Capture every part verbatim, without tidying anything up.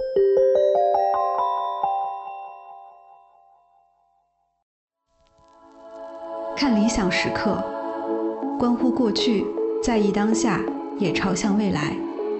看理想时刻，关乎过去，在意当下，也朝向未来。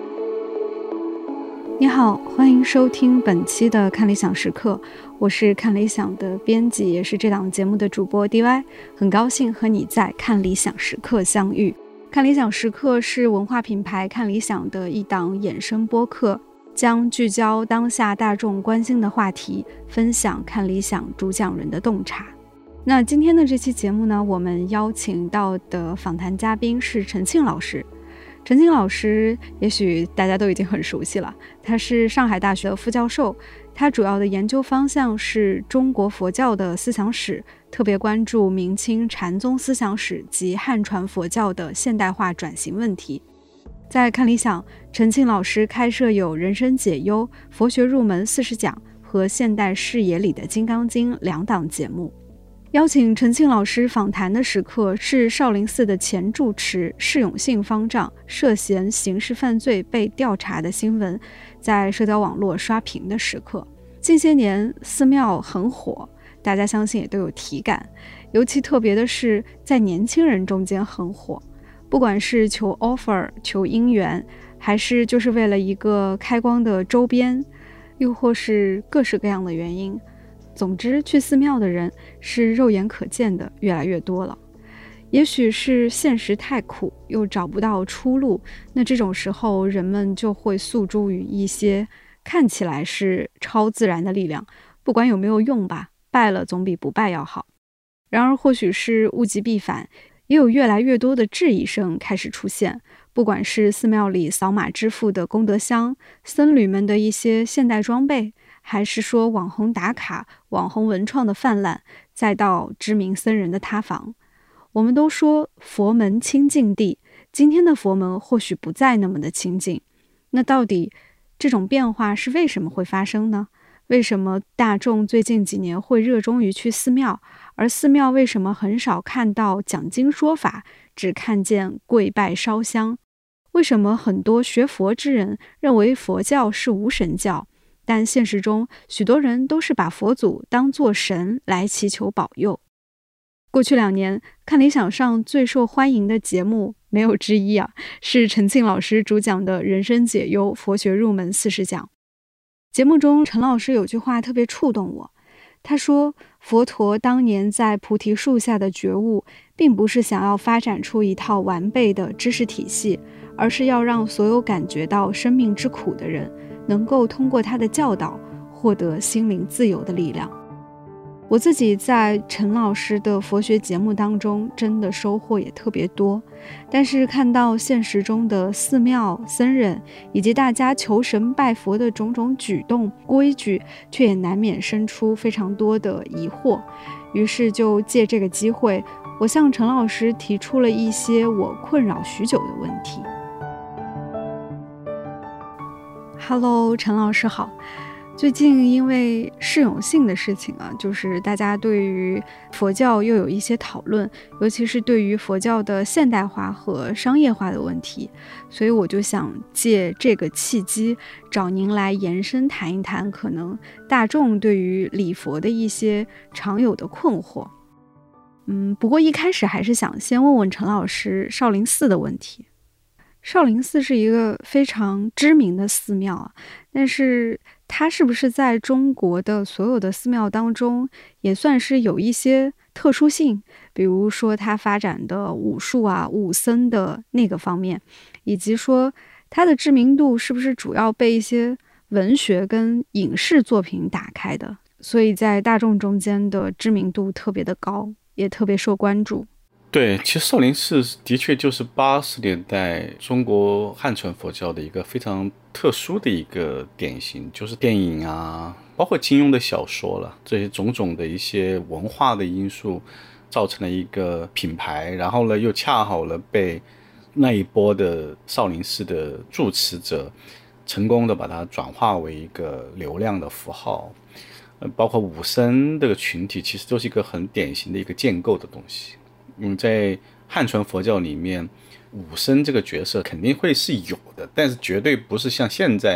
你好，欢迎收听本期的看理想时刻，我是看理想的编辑，也是这档节目的主播 D Y， 很高兴和你在看理想时刻相遇。看理想时刻是文化品牌看理想的一档衍生播客，将聚焦当下大众关心的话题，分享看理想主讲人的洞察。那今天的这期节目呢，我们邀请到的访谈嘉宾是陈庆老师。陈庆老师也许大家都已经很熟悉了，他是上海大学的副教授，他主要的研究方向是中国佛教的思想史，特别关注明清禅宗思想史及汉传佛教的现代化转型问题。在看理想，陈庆老师开设有人生解忧、佛学入门四十讲和现代视野里的金刚经两档节目。邀请陈庆老师访谈的时刻是少林寺的前住持释永信方丈涉嫌刑事犯罪被调查的新闻在社交网络刷屏的时刻。近些年寺庙很火，大家相信也都有体感，尤其特别的是在年轻人中间很火，不管是求 offer 求姻缘，还是就是为了一个开光的周边，又或是各式各样的原因，总之去寺庙的人是肉眼可见的越来越多了。也许是现实太苦，又找不到出路，那这种时候人们就会诉诸于一些看起来是超自然的力量，不管有没有用吧，拜了总比不拜要好。然而或许是物极必反，也有越来越多的质疑声开始出现，不管是寺庙里扫码支付的功德箱，僧侣们的一些现代装备，还是说网红打卡、网红文创的泛滥，再到知名僧人的塌房。我们都说佛门清净地，今天的佛门或许不再那么的清净。那到底这种变化是为什么会发生呢？为什么大众最近几年会热衷于去寺庙，而寺庙为什么很少看到讲经说法，只看见跪拜烧香？为什么很多学佛之人认为佛教是无神教，但现实中许多人都是把佛祖当作神来祈求保佑？过去两年看理想上最受欢迎的节目没有之一啊，是陈庆老师主讲的人生解忧佛学入门四十讲。节目中陈老师有句话特别触动我，他说佛陀当年在菩提树下的觉悟，并不是想要发展出一套完备的知识体系，而是要让所有感觉到生命之苦的人能够通过他的教导获得心灵自由的力量。我自己在陈老师的佛学节目当中真的收获也特别多，但是看到现实中的寺庙、僧人以及大家求神拜佛的种种举动规矩，却也难免生出非常多的疑惑。于是就借这个机会，我向陈老师提出了一些我困扰许久的问题。Hello， 陈老师好。最近因为释永信的事情啊，就是大家对于佛教又有一些讨论，尤其是对于佛教的现代化和商业化的问题，所以我就想借这个契机找您来延伸谈一谈可能大众对于礼佛的一些常有的困惑。嗯，不过一开始还是想先问问陈老师少林寺的问题。少林寺是一个非常知名的寺庙啊，但是它是不是在中国的所有的寺庙当中也算是有一些特殊性，比如说它发展的武术啊、武僧的那个方面，以及说它的知名度是不是主要被一些文学跟影视作品打开的，所以在大众中间的知名度特别的高，也特别受关注。 对，其实少林寺的确就是八十年代中国汉传佛教的一个非常特殊的一个典型，就是电影啊，包括金庸的小说了，这些种种的一些文化的因素造成了一个品牌，然后呢又恰好了被那一波的少林寺的住持者成功的把它转化为一个流量的符号。呃，包括武僧这个群体其实都是一个很典型的一个建构的东西。嗯，在汉传佛教里面，武僧这个角色肯定会是有的，但是绝对不是像现在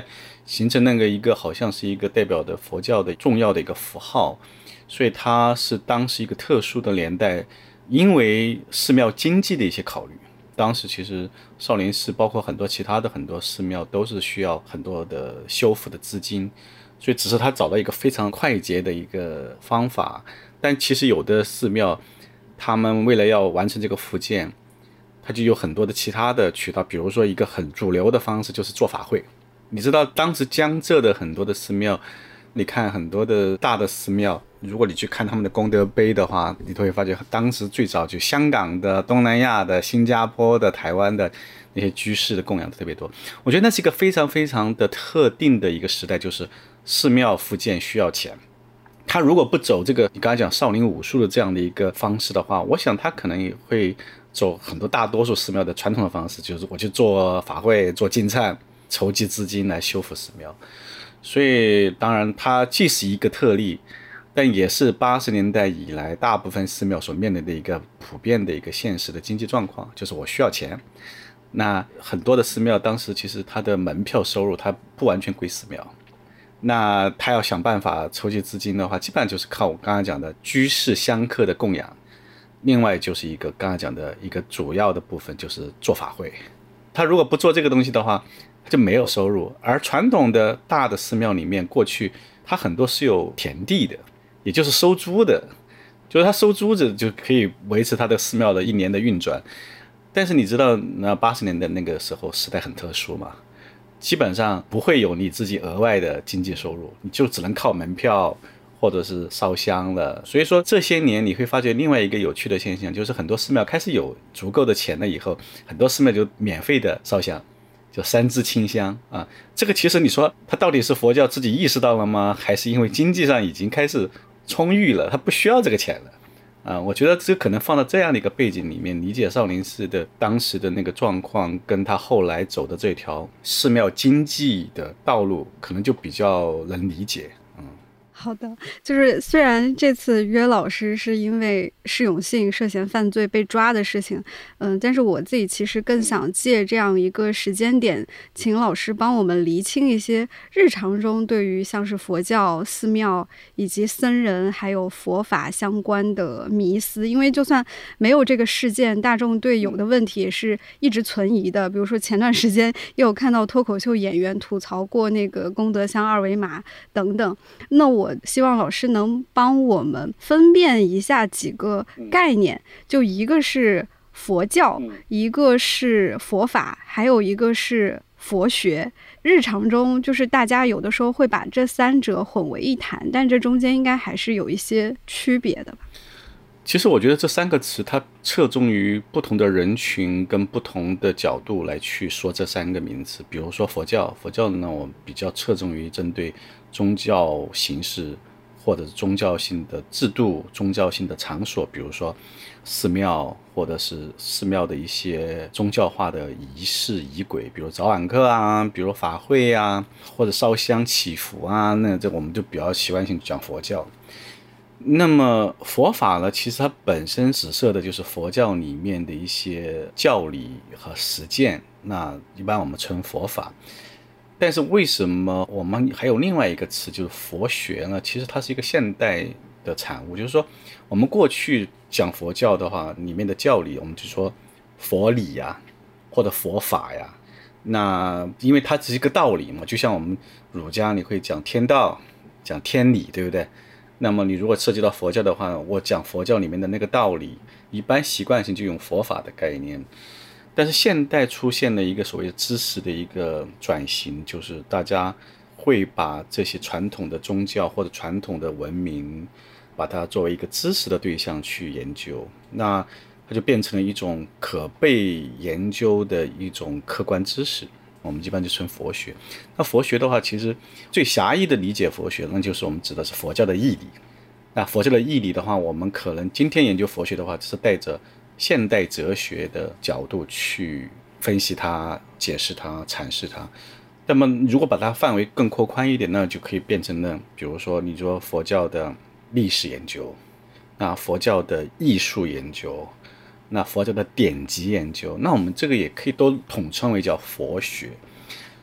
形成那个一个好像是一个代表的佛教的重要的一个符号，所以它是当时一个特殊的年代，因为寺庙经济的一些考虑，当时其实少林寺包括很多其他的很多寺庙都是需要很多的修复的资金，所以只是他找到一个非常快捷的一个方法。但其实有的寺庙他们为了要完成这个复建，他就有很多的其他的渠道，比如说一个很主流的方式就是做法会。你知道当时江浙的很多的寺庙，你看很多的大的寺庙，如果你去看他们的功德碑的话，你都会发觉当时最早就香港的、东南亚的、新加坡的、台湾的那些居士的供养特别多。我觉得那是一个非常非常的特定的一个时代，就是寺庙复建需要钱。他如果不走这个你刚才讲少林武术的这样的一个方式的话，我想他可能也会走很多大多数寺庙的传统的方式，就是我去做法会、做进忏、筹集资金来修复寺庙。所以当然它既是一个特例，但也是八十年代以来大部分寺庙所面临的一个普遍的一个现实的经济状况，就是我需要钱。那很多的寺庙当时其实它的门票收入它不完全归寺庙，那他要想办法筹集资金的话，基本上就是靠我刚才讲的居士香客的供养，另外就是一个刚才讲的一个主要的部分就是做法会。他如果不做这个东西的话，他就没有收入。而传统的大的寺庙里面，过去他很多是有田地的，也就是收租的，就是他收租子就可以维持他的寺庙的一年的运转。但是你知道那八十年代那个时候时代很特殊嘛，基本上不会有你自己额外的经济收入，你就只能靠门票或者是烧香了。所以说这些年你会发觉另外一个有趣的现象，就是很多寺庙开始有足够的钱了以后，很多寺庙就免费的烧香，就三支清香啊。这个其实你说它到底是佛教自己意识到了吗？还是因为经济上已经开始充裕了，它不需要这个钱了啊？我觉得这可能放到这样的一个背景里面，理解少林寺的当时的那个状况，跟他后来走的这条寺庙经济的道路，可能就比较能理解。 好的，就是虽然这次约老师是因为释永信涉嫌犯罪被抓的事情，嗯，但是我自己其实更想借这样一个时间点，请老师帮我们厘清一些日常中对于像是佛教、寺庙以及僧人还有佛法相关的迷思。因为就算没有这个事件，大众对有的问题也是一直存疑的。比如说前段时间也有看到脱口秀演员吐槽过那个功德箱二维码等等。那我希望老师能帮我们分辨一下几个概念，就一个是佛教，一个是佛法，还有一个是佛学。日常中就是大家有的时候会把这三者混为一谈，但这中间应该还是有一些区别的吧。 其实我觉得这三个词它侧重于不同的人群跟不同的角度来去说这三个名词。比如说佛教，佛教呢我比较侧重于针对宗教形式或者是宗教性的制度、宗教性的场所，比如说寺庙或者是寺庙的一些宗教化的仪式仪轨，比如早晚课啊，比如法会啊，或者烧香祈福啊，那这我们就比较习惯性讲佛教。那么佛法呢，其实它本身指涉的就是佛教里面的一些教理和实践，那一般我们称佛法。但是为什么我们还有另外一个词就是佛学呢？其实它是一个现代的产物，就是说我们过去讲佛教的话，里面的教理我们就说佛理呀，或者佛法呀。那因为它只是一个道理嘛，就像我们儒家你会讲天道，讲天理，对不对？那么你如果涉及到佛教的话，我讲佛教里面的那个道理，一般习惯性就用佛法的概念。但是现代出现了一个所谓的知识的一个转型，就是大家会把这些传统的宗教或者传统的文明，把它作为一个知识的对象去研究，那它就变成了一种可被研究的一种客观知识，我们一般就称佛学。那佛学的话，其实最狭义的理解佛学，那就是我们指的是佛教的义理。那佛教的义理的话，我们可能今天研究佛学的话，是带着现代哲学的角度去分析它、解释它、阐释它。那么如果把它范围更扩宽一点，那就可以变成了，比如说你说佛教的历史研究，那佛教的艺术研究，那佛教的典籍研究，那我们这个也可以都统称为叫佛学。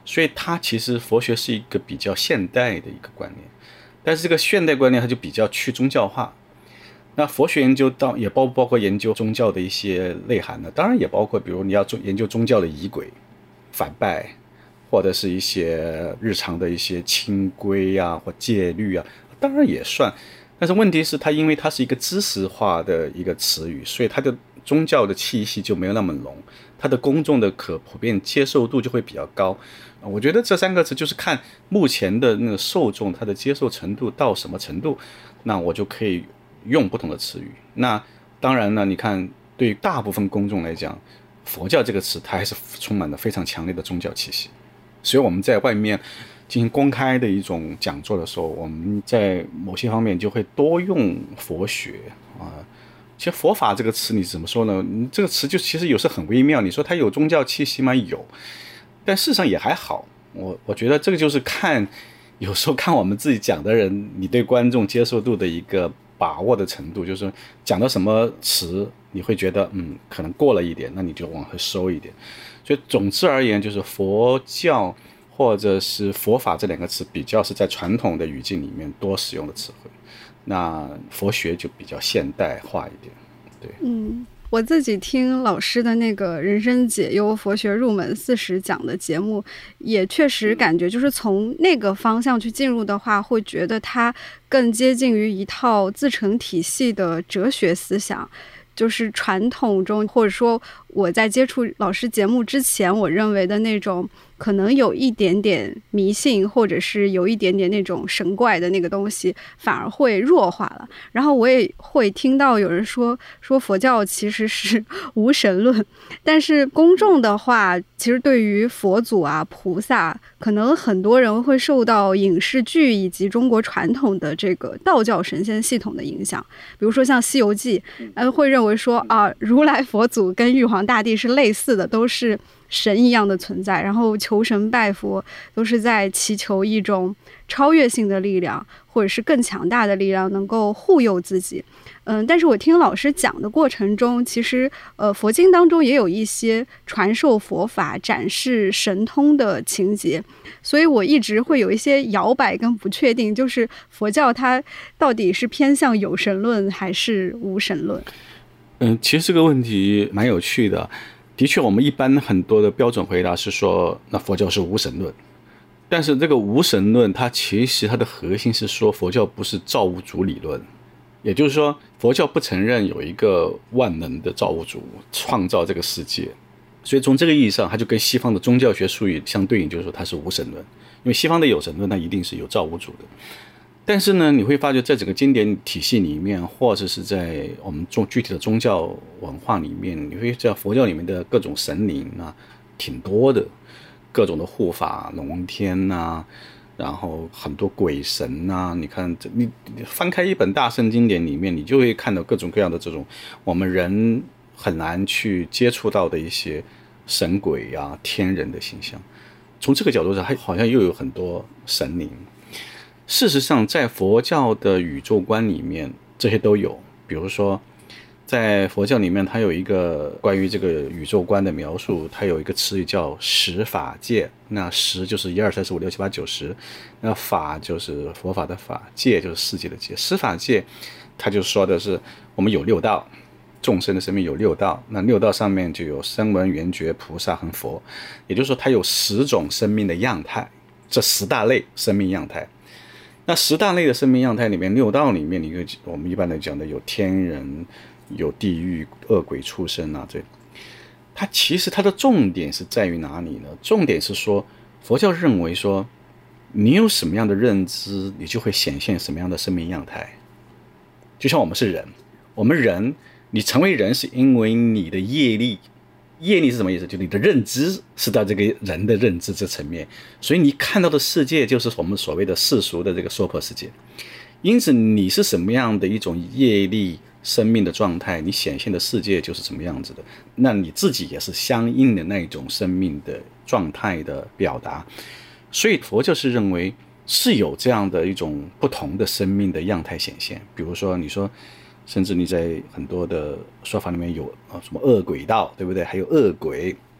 所以它其实佛学是一个比较现代的一个观念，但是这个现代观念它就比较去宗教化。那佛学研究到也包不包括研究宗教的一些内涵呢？当然也包括，比如你要研究宗教的仪轨、反拜，或者是一些日常的一些清规啊或戒律啊，当然也算。但是问题是它因为它是一个知识化的一个词语，所以它的宗教的气息就没有那么浓，它的公众的可普遍接受度就会比较高。我觉得这三个词就是看目前的那个受众他的接受程度到什么程度，那我就可以用不同的词语。那当然呢，你看对于大部分公众来讲，佛教这个词它还是充满了非常强烈的宗教气息，所以我们在外面进行公开的一种讲座的时候，我们在某些方面就会多用佛学啊。其实佛法这个词你怎么说呢？这个词就其实有时很微妙，你说它有宗教气息吗？有，但事实上也还好。我我觉得这个就是看，有时候看我们自己讲的人，你对观众接受度的一个把握的程度，就是讲到什么词你会觉得嗯可能过了一点，那你就往回收一点。所以总之而言，就是佛教或者是佛法这两个词比较是在传统的语境里面多使用的词汇，那佛学就比较现代化一点。对， 嗯，我自己听老师的那个人生解忧佛学入门四十讲的节目，也确实感觉就是从那个方向去进入的话，会觉得它更接近于一套自成体系的哲学思想。就是传统中，或者说我在接触老师节目之前，我认为的那种可能有一点点迷信，或者是有一点点那种神怪的那个东西，反而会弱化了。然后我也会听到有人说说佛教其实是无神论，但是公众的话，其实对于佛祖啊、菩萨，可能很多人会受到影视剧以及中国传统的这个道教神仙系统的影响。比如说像《西游记》，呃，会认为说啊，如来佛祖跟玉皇大帝是类似的，都是神一样的存在，然后求神拜佛都是在祈求一种超越性的力量，或者是更强大的力量能够护佑自己。嗯，但是我听老师讲的过程中，其实呃佛经当中也有一些传授佛法、展示神通的情节，所以我一直会有一些摇摆跟不确定，就是佛教它到底是偏向有神论还是无神论？ 嗯，其实这个问题蛮有趣的。的确，我们一般很多的标准回答是说，那佛教是无神论。但是这个无神论，它其实它的核心是说，佛教不是造物主理论，也就是说，佛教不承认有一个万能的造物主创造这个世界。所以从这个意义上，它就跟西方的宗教学术语相对应，就是说它是无神论。因为西方的有神论，那一定是有造物主的。但是呢，你会发觉在整个经典体系里面，或者是在我们中具体的宗教文化里面，你会在佛教里面的各种神灵啊，挺多的，各种的护法龙天啊，然后很多鬼神啊。你看，你翻开一本大圣经典里面，你就会看到各种各样的这种我们人很难去接触到的一些神鬼啊、天人的形象。从这个角度上，还好像又有很多神灵。事实上，在佛教的宇宙观里面，这些都有。比如说，在佛教里面，它有一个关于这个宇宙观的描述，它有一个词语叫十法界。那十就是一二三四五六七八九十，那法就是佛法的法，界就是世界的界。十法界，它就说的是我们有六道，众生的生命有六道，那六道上面就有声闻缘觉菩萨和佛，也就是说，它有十种生命的样态，这十大类生命样态。那十大类的生命样态里面，六道里面，你我们一般来讲的有天人、有地狱、恶鬼、畜生啊，这它其实它的重点是在于哪里呢？重点是说，佛教认为说，你有什么样的认知，你就会显现什么样的生命样态。就像我们是人，我们人，你成为人是因为你的业力。业力是什么意思？就你的认知是到这个人的认知这层面，所以你看到的世界就是我们所谓的世俗的这个娑婆世界。因此你是什么样的一种业力生命的状态，你显现的世界就是什么样子的，那你自己也是相应的那一种生命的状态的表达。所以佛教是认为是有这样的一种不同的生命的样态显现。比如说你说甚至你在很多的说法里面有什么恶鬼道，对不对？还有恶鬼，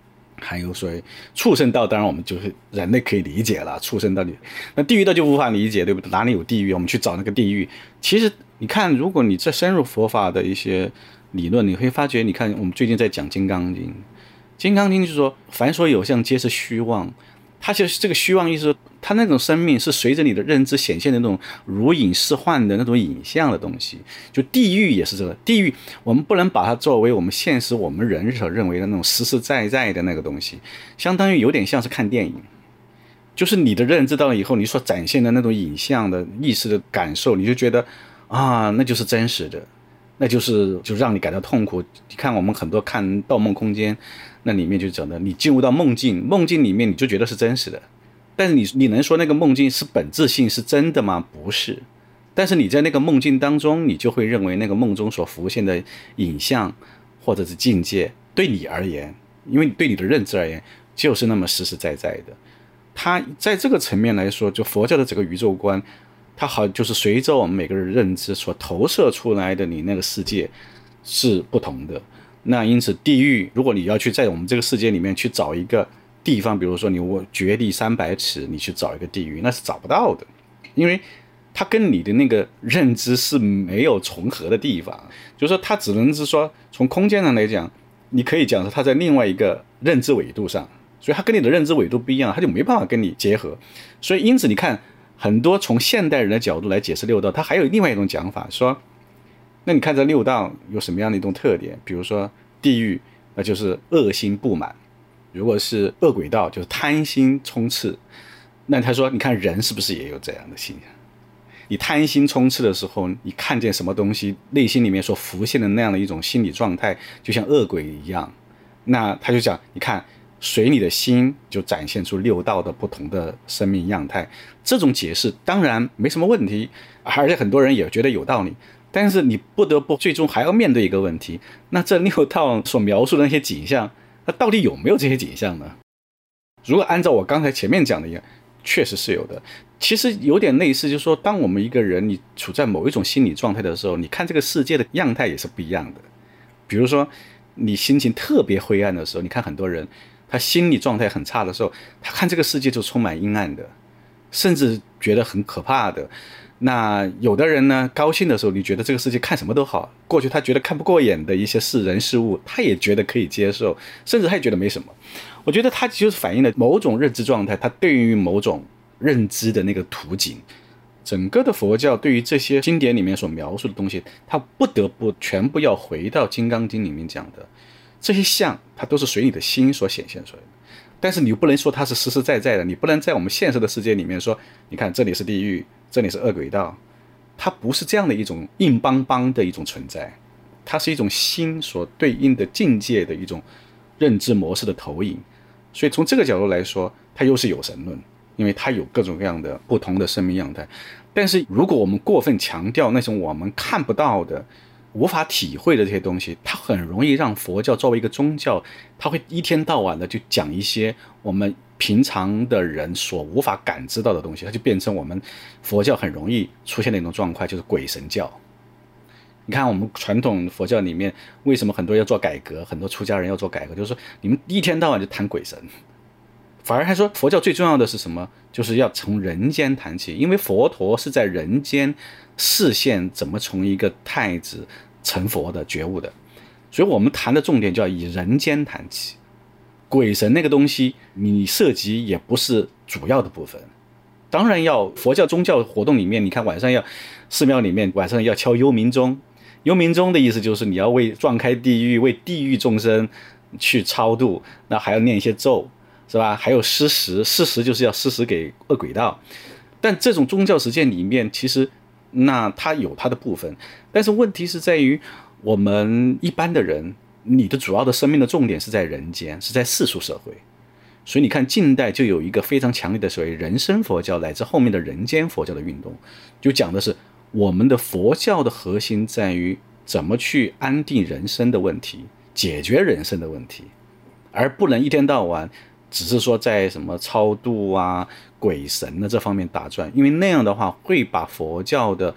还有所谓畜生道，当然我们就是人类可以理解了，畜生道理，那地狱道就无法理解，对不对？哪里有地狱，我们去找那个地狱。其实你看，如果你再深入佛法的一些理论，你会发觉，你看我们最近在讲《金刚经》，《金刚经》就是说，凡所有相，皆是虚妄。它就是这个虚妄意思，它那种生命是随着你的认知显现的那种如影似幻的那种影像的东西。就地狱也是这个，地狱我们不能把它作为我们现实我们人所认为的那种实实在在的那个东西，相当于有点像是看电影，就是你的认知到了以后，你所展现的那种影像的意识的感受，你就觉得啊，那就是真实的，那就是就让你感到痛苦。你看我们很多看《盗梦空间》，那里面就讲的，你进入到梦境，梦境里面你就觉得是真实的，但是你你能说那个梦境是本质性是真的吗？不是。但是你在那个梦境当中，你就会认为那个梦中所浮现的影像或者是境界，对你而言，因为对你的认知而言，就是那么实实在在的。它在这个层面来说，就佛教的整个宇宙观，它好就是随着我们每个人认知所投射出来的你那个世界是不同的。那因此地狱，如果你要去在我们这个世界里面去找一个地方，比如说你我掘地三百尺，你去找一个地狱，那是找不到的，因为它跟你的那个认知是没有重合的地方。就是说它只能是说从空间上来讲，你可以讲说它在另外一个认知纬度上，所以它跟你的认知纬度不一样，它就没办法跟你结合。所以因此你看很多从现代人的角度来解释六道，它还有另外一种讲法，说那你看这六道有什么样的一种特点？比如说地狱，那就是恶心布满；如果是恶鬼道，就是贪心充斥。那他说，你看人是不是也有这样的心？你贪心充斥的时候，你看见什么东西，内心里面所浮现的那样的一种心理状态，就像恶鬼一样。那他就讲，你看随你的心就展现出六道的不同的生命样态。这种解释当然没什么问题，而且很多人也觉得有道理。但是你不得不最终还要面对一个问题，那这六道所描述的那些景象，那到底有没有这些景象呢？如果按照我刚才前面讲的一样，确实是有的。其实有点类似，就是说当我们一个人你处在某一种心理状态的时候，你看这个世界的样态也是不一样的。比如说你心情特别灰暗的时候，你看很多人他心理状态很差的时候，他看这个世界就充满阴暗的，甚至觉得很可怕的。那有的人呢，高兴的时候你觉得这个世界看什么都好，过去他觉得看不过眼的一些事人事物，他也觉得可以接受，甚至他也觉得没什么。我觉得他就是反映了某种认知状态，他对于某种认知的那个图景。整个的佛教对于这些经典里面所描述的东西，他不得不全部要回到《金刚经》里面讲的这些相，它都是随你的心所显现出来的。但是你不能说它是实实在在的，你不能在我们现实的世界里面说，你看这里是地狱，这里是恶鬼道，它不是这样的一种硬邦邦的一种存在，它是一种心所对应的境界的一种认知模式的投影。所以从这个角度来说，它又是有神论，因为它有各种各样的不同的生命样态。但是如果我们过分强调那种我们看不到的无法体会的这些东西，它很容易让佛教作为一个宗教，它会一天到晚的就讲一些我们平常的人所无法感知到的东西，它就变成我们佛教很容易出现的一种状况，就是鬼神教。你看我们传统佛教里面为什么很多要做改革，很多出家人要做改革，就是说你们一天到晚就谈鬼神，反而还说佛教最重要的是什么，就是要从人间谈起，因为佛陀是在人间示现怎么从一个太子成佛的觉悟的，所以我们谈的重点就要以人间谈起。鬼神那个东西你涉及也不是主要的部分，当然要佛教宗教活动里面，你看晚上要寺庙里面晚上要敲幽冥钟，幽冥钟的意思就是你要为撞开地狱，为地狱众生去超度，那还要念一些咒，是吧？还有施食，施食就是要施食给恶鬼道。但这种宗教实践里面，其实那它有它的部分，但是问题是在于我们一般的人，你的主要的生命的重点是在人间，是在世俗社会。所以你看近代就有一个非常强烈的所谓人生佛教乃至后面的人间佛教的运动，就讲的是我们的佛教的核心在于怎么去安定人生的问题，解决人生的问题，而不能一天到晚只是说在什么超度啊鬼神的这方面打转，因为那样的话会把佛教的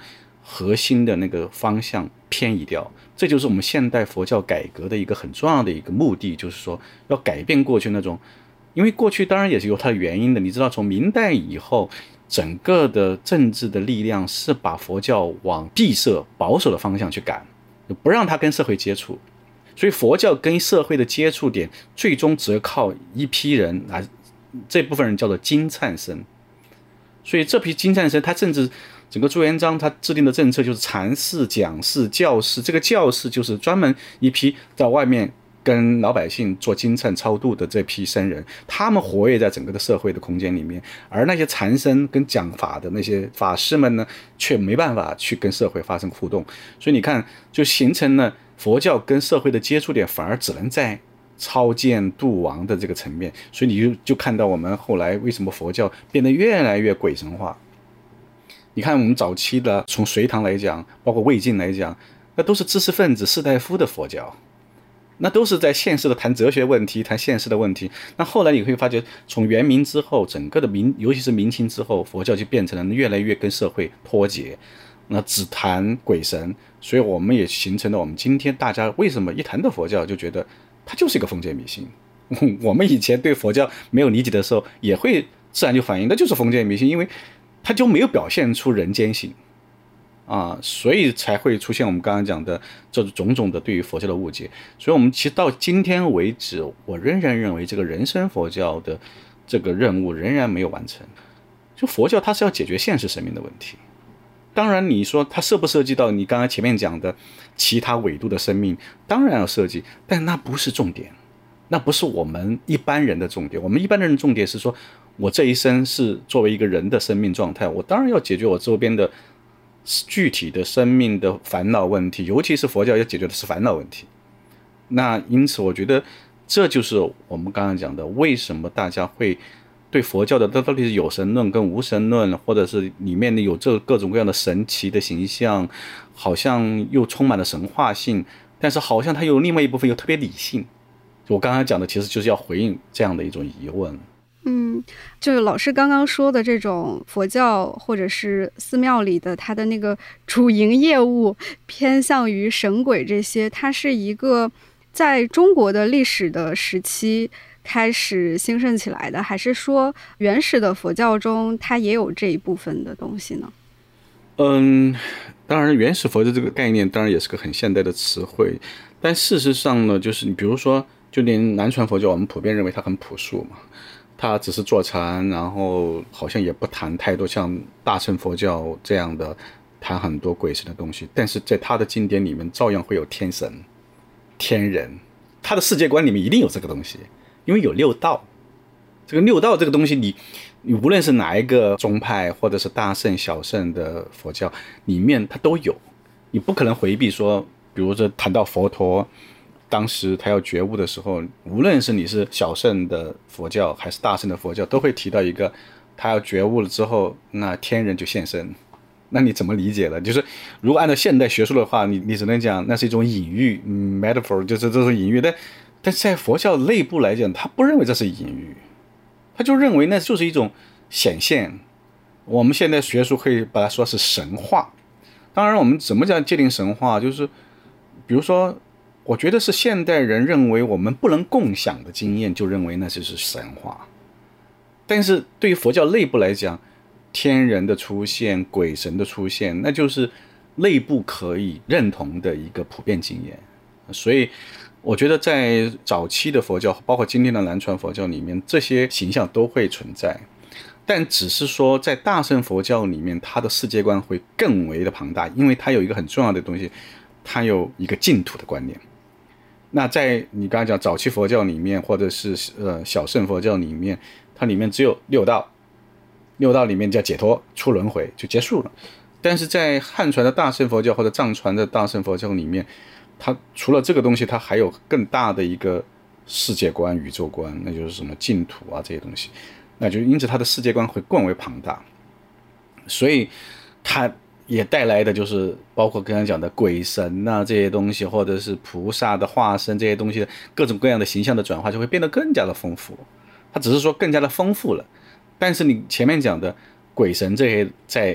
核心的那个方向偏移掉。这就是我们现代佛教改革的一个很重要的一个目的，就是说要改变过去那种，因为过去当然也是有它的原因的。你知道，从明代以后，整个的政治的力量是把佛教往闭塞保守的方向去赶，不让它跟社会接触。所以佛教跟社会的接触点，最终只靠一批人来，这部分人叫做金灿僧。所以这批金灿僧，他甚至整个朱元璋他制定的政策就是禅寺、讲寺、教寺。这个教寺就是专门一批在外面跟老百姓做金忏超度的这批僧人，他们活跃在整个的社会的空间里面，而那些禅僧跟讲法的那些法师们呢，却没办法去跟社会发生互动。所以你看，就形成了佛教跟社会的接触点，反而只能在超荐度亡的这个层面。所以你就就看到我们后来为什么佛教变得越来越鬼神化。你看我们早期的，从隋唐来讲，包括魏晋来讲，那都是知识分子士大夫的佛教，那都是在现实的谈哲学问题，谈现实的问题。那后来你会发觉，从元明之后，整个的明，尤其是明清之后，佛教就变成了越来越跟社会脱节，那只谈鬼神。所以我们也形成了我们今天大家为什么一谈到佛教就觉得它就是一个封建迷信。我们以前对佛教没有理解的时候，也会自然就反映那就是封建迷信，因为它就没有表现出人间性啊，所以才会出现我们刚刚讲的这种种的对于佛教的误解。所以我们其实到今天为止，我仍然认为这个人生佛教的这个任务仍然没有完成。就佛教它是要解决现实生命的问题，当然你说它涉不涉及到你刚刚前面讲的其他纬度的生命，当然要涉及，但那不是重点，那不是我们一般人的重点。我们一般人的重点是说，我这一生是作为一个人的生命状态，我当然要解决我周边的具体的生命的烦恼问题，尤其是佛教要解决的是烦恼问题。那因此我觉得这就是我们刚刚讲的，为什么大家会对佛教的到底是有神论跟无神论，或者是里面有这各种各样的神奇的形象，好像又充满了神话性，但是好像它有另外一部分又特别理性。我刚刚讲的其实就是要回应这样的一种疑问。 嗯，就是老师刚刚说的这种佛教或者是寺庙里的它的那个主营业务偏向于神鬼这些，它是一个在中国的历史的时期开始兴盛起来的，还是说原始的佛教中它也有这一部分的东西呢？ 嗯，当然原始佛教这个概念当然也是个很现代的词汇，但事实上呢，就是你比如说就连南传佛教，我们普遍认为它很朴素嘛，他只是坐禅，然后好像也不谈太多像大乘佛教这样的谈很多鬼神的东西，但是在他的经典里面照样会有天神天人，他的世界观里面一定有这个东西，因为有六道。这个六道这个东西你你无论是哪一个宗派或者是大乘小乘的佛教里面它都有，你不可能回避说，比如说谈到佛陀当时他要觉悟的时候，无论是你是小乘的佛教还是大乘的佛教，都会提到一个他要觉悟了之后，那天人就现身。那你怎么理解了？就是如果按照现代学术的话，你你只能讲那是一种隐喻，嗯 metaphor 就是这种隐喻，但但在佛教内部来讲，他不认为这是隐喻，他就认为那就是一种显现。我们现在学术可以把它说是神话。当然我们怎么讲界定神话，就是比如说我觉得是现代人认为我们不能共享的经验，就认为那就是神话。但是对于佛教内部来讲，天人的出现，鬼神的出现，那就是内部可以认同的一个普遍经验。所以我觉得在早期的佛教，包括今天的南传佛教里面，这些形象都会存在，但只是说在大乘佛教里面，它的世界观会更为的庞大，因为它有一个很重要的东西，它有一个净土的观念。那在你刚才讲早期佛教里面，或者是呃小乘佛教里面，它里面只有六道，六道里面叫解脱出轮回就结束了。但是在汉传的大乘佛教或者藏传的大乘佛教里面，它除了这个东西，它还有更大的一个世界观宇宙观，那就是什么净土啊这些东西，那就因此它的世界观会更为庞大。所以它也带来的就是包括刚才讲的鬼神啊这些东西，或者是菩萨的化身这些东西的各种各样的形象的转化，就会变得更加的丰富。它只是说更加的丰富了，但是你前面讲的鬼神这些在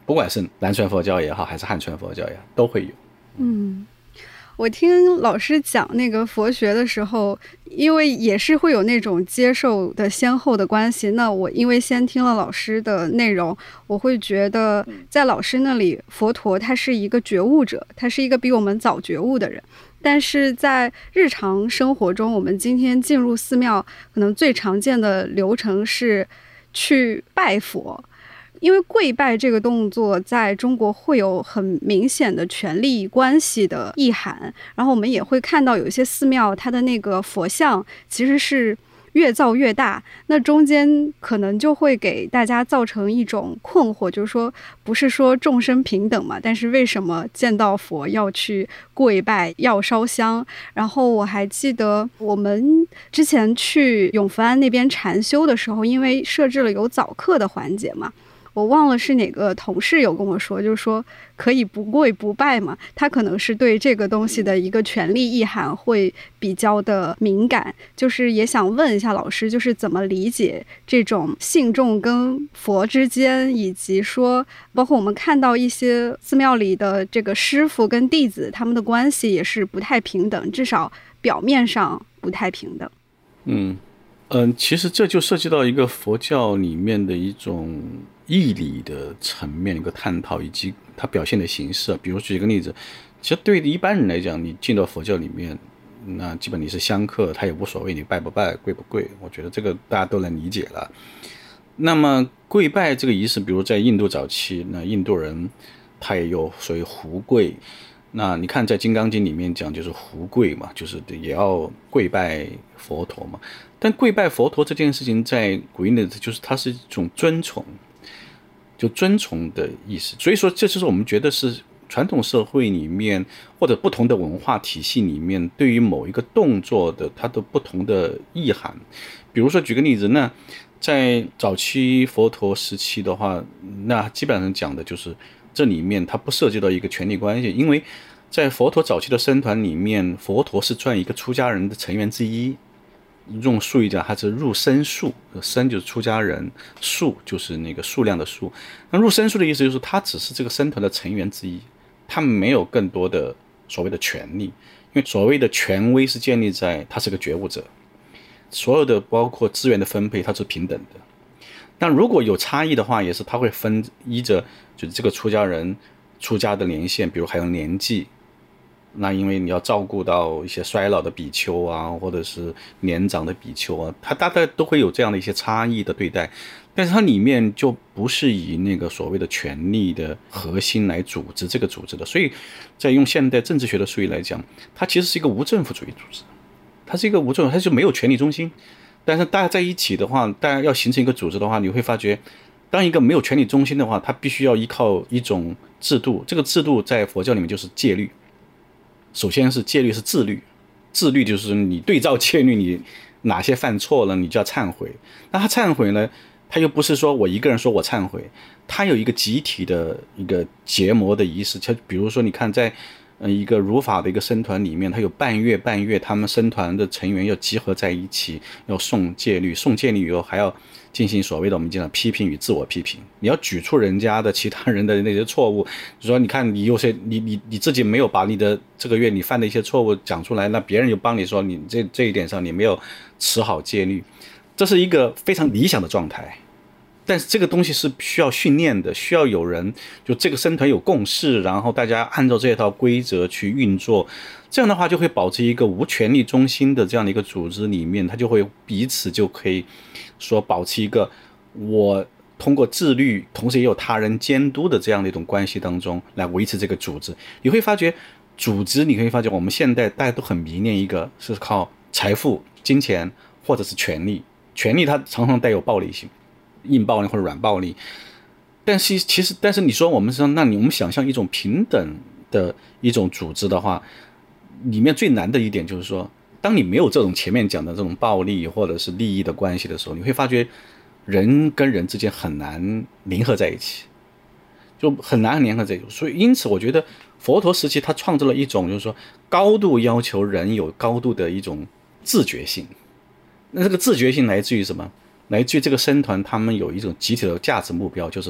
不管是南传佛教也好，还是汉传佛教也好，都会有。 嗯，我听老师讲那个佛学的时候，因为也是会有那种接受的先后的关系，那我因为先听了老师的内容，我会觉得在老师那里，佛陀他是一个觉悟者，他是一个比我们早觉悟的人。但是在日常生活中，我们今天进入寺庙，可能最常见的流程是去拜佛。因为跪拜这个动作在中国会有很明显的权力关系的意涵，然后我们也会看到有一些寺庙它的那个佛像其实是越造越大，那中间可能就会给大家造成一种困惑，就是说不是说众生平等嘛，但是为什么见到佛要去跪拜要烧香？然后我还记得我们之前去永福庵那边禅修的时候，因为设置了有早课的环节嘛，我忘了是哪个同事有跟我说，就是说可以不跪不拜嘛，他可能是对这个东西的一个权利意涵会比较的敏感，就是也想问一下老师，就是怎么理解这种信众跟佛之间，以及说包括我们看到一些寺庙里的这个师父跟弟子他们的关系也是不太平等，至少表面上不太平等。 嗯嗯，其实这就涉及到一个佛教里面的一种义理的层面一个探讨，以及它表现的形式。比如举一个例子，其实对于一般人来讲，你进到佛教里面，那基本你是香客，他也无所谓你拜不拜跪不跪，我觉得这个大家都能理解了。那么跪拜这个仪式，比如在印度早期，那印度人他也有所谓胡跪，那你看在《金刚经》里面讲就是胡跪嘛，就是也要跪拜佛陀嘛。但跪拜佛陀这件事情在古印的就是它是一种尊崇，就尊崇的意思。所以说这就是我们觉得是传统社会里面或者不同的文化体系里面对于某一个动作的它的不同的意涵。比如说举个例子，那在早期佛陀时期的话，那基本上讲的就是这里面它不涉及到一个权力关系，因为在佛陀早期的僧团里面，佛陀是算一个出家人的成员之一。用术语讲，它是入僧数，僧就是出家人，数就是那个数量的数。那入僧数的意思就是他只是这个僧团的成员之一，他没有更多的所谓的权利，因为所谓的权威是建立在他是个觉悟者，所有的包括资源的分配他是平等的。但如果有差异的话，也是他会分依着就是这个出家人出家的年限，比如还有年纪。那因为你要照顾到一些衰老的比丘啊，或者是年长的比丘啊，它大概都会有这样的一些差异的对待，但是它里面就不是以那个所谓的权力的核心来组织这个组织的，所以在用现代政治学的术语来讲，它其实是一个无政府主义组织，它是一个无政府，它就没有权力中心。但是大家在一起的话，大家要形成一个组织的话，你会发觉当一个没有权力中心的话，它必须要依靠一种制度，这个制度在佛教里面就是戒律。首先是戒律是自律，自律就是你对照戒律，你哪些犯错了你就要忏悔。那他忏悔呢，他又不是说我一个人说我忏悔，他有一个集体的一个结魔的仪式。比如说你看在一个儒法的一个僧团里面，他有半月半月他们僧团的成员要集合在一起，要诵戒律，诵戒律以后还要进行所谓的我们讲的批评与自我批评，你要举出人家的其他人的那些错误，就说你看你有些你你你自己没有把你的这个月你犯的一些错误讲出来，那别人又帮你说你这这一点上你没有持好戒律，这是一个非常理想的状态。但是这个东西是需要训练的，需要有人就这个僧团有共识，然后大家按照这套规则去运作，这样的话就会保持一个无权力中心的这样的一个组织里面，它就会彼此就可以说保持一个我通过自律同时也有他人监督的这样的一种关系当中来维持这个组织。你会发觉组织你会发觉我们现在大家都很迷恋一个是靠财富金钱或者是权力，权力它常常带有暴力性，硬暴力或者软暴力。但是其实但是你说我们说那你我们想象一种平等的一种组织的话，里面最难的一点就是说，当你没有这种前面讲的这种暴力或者是利益的关系的时候，你会发觉人跟人之间很难联合在一起，就很难联合在一起。所以因此我觉得佛陀时期他创造了一种就是说高度要求人有高度的一种自觉性。那这个自觉性来自于什么？来自于这个僧团他们有一种集体的价值目标，就是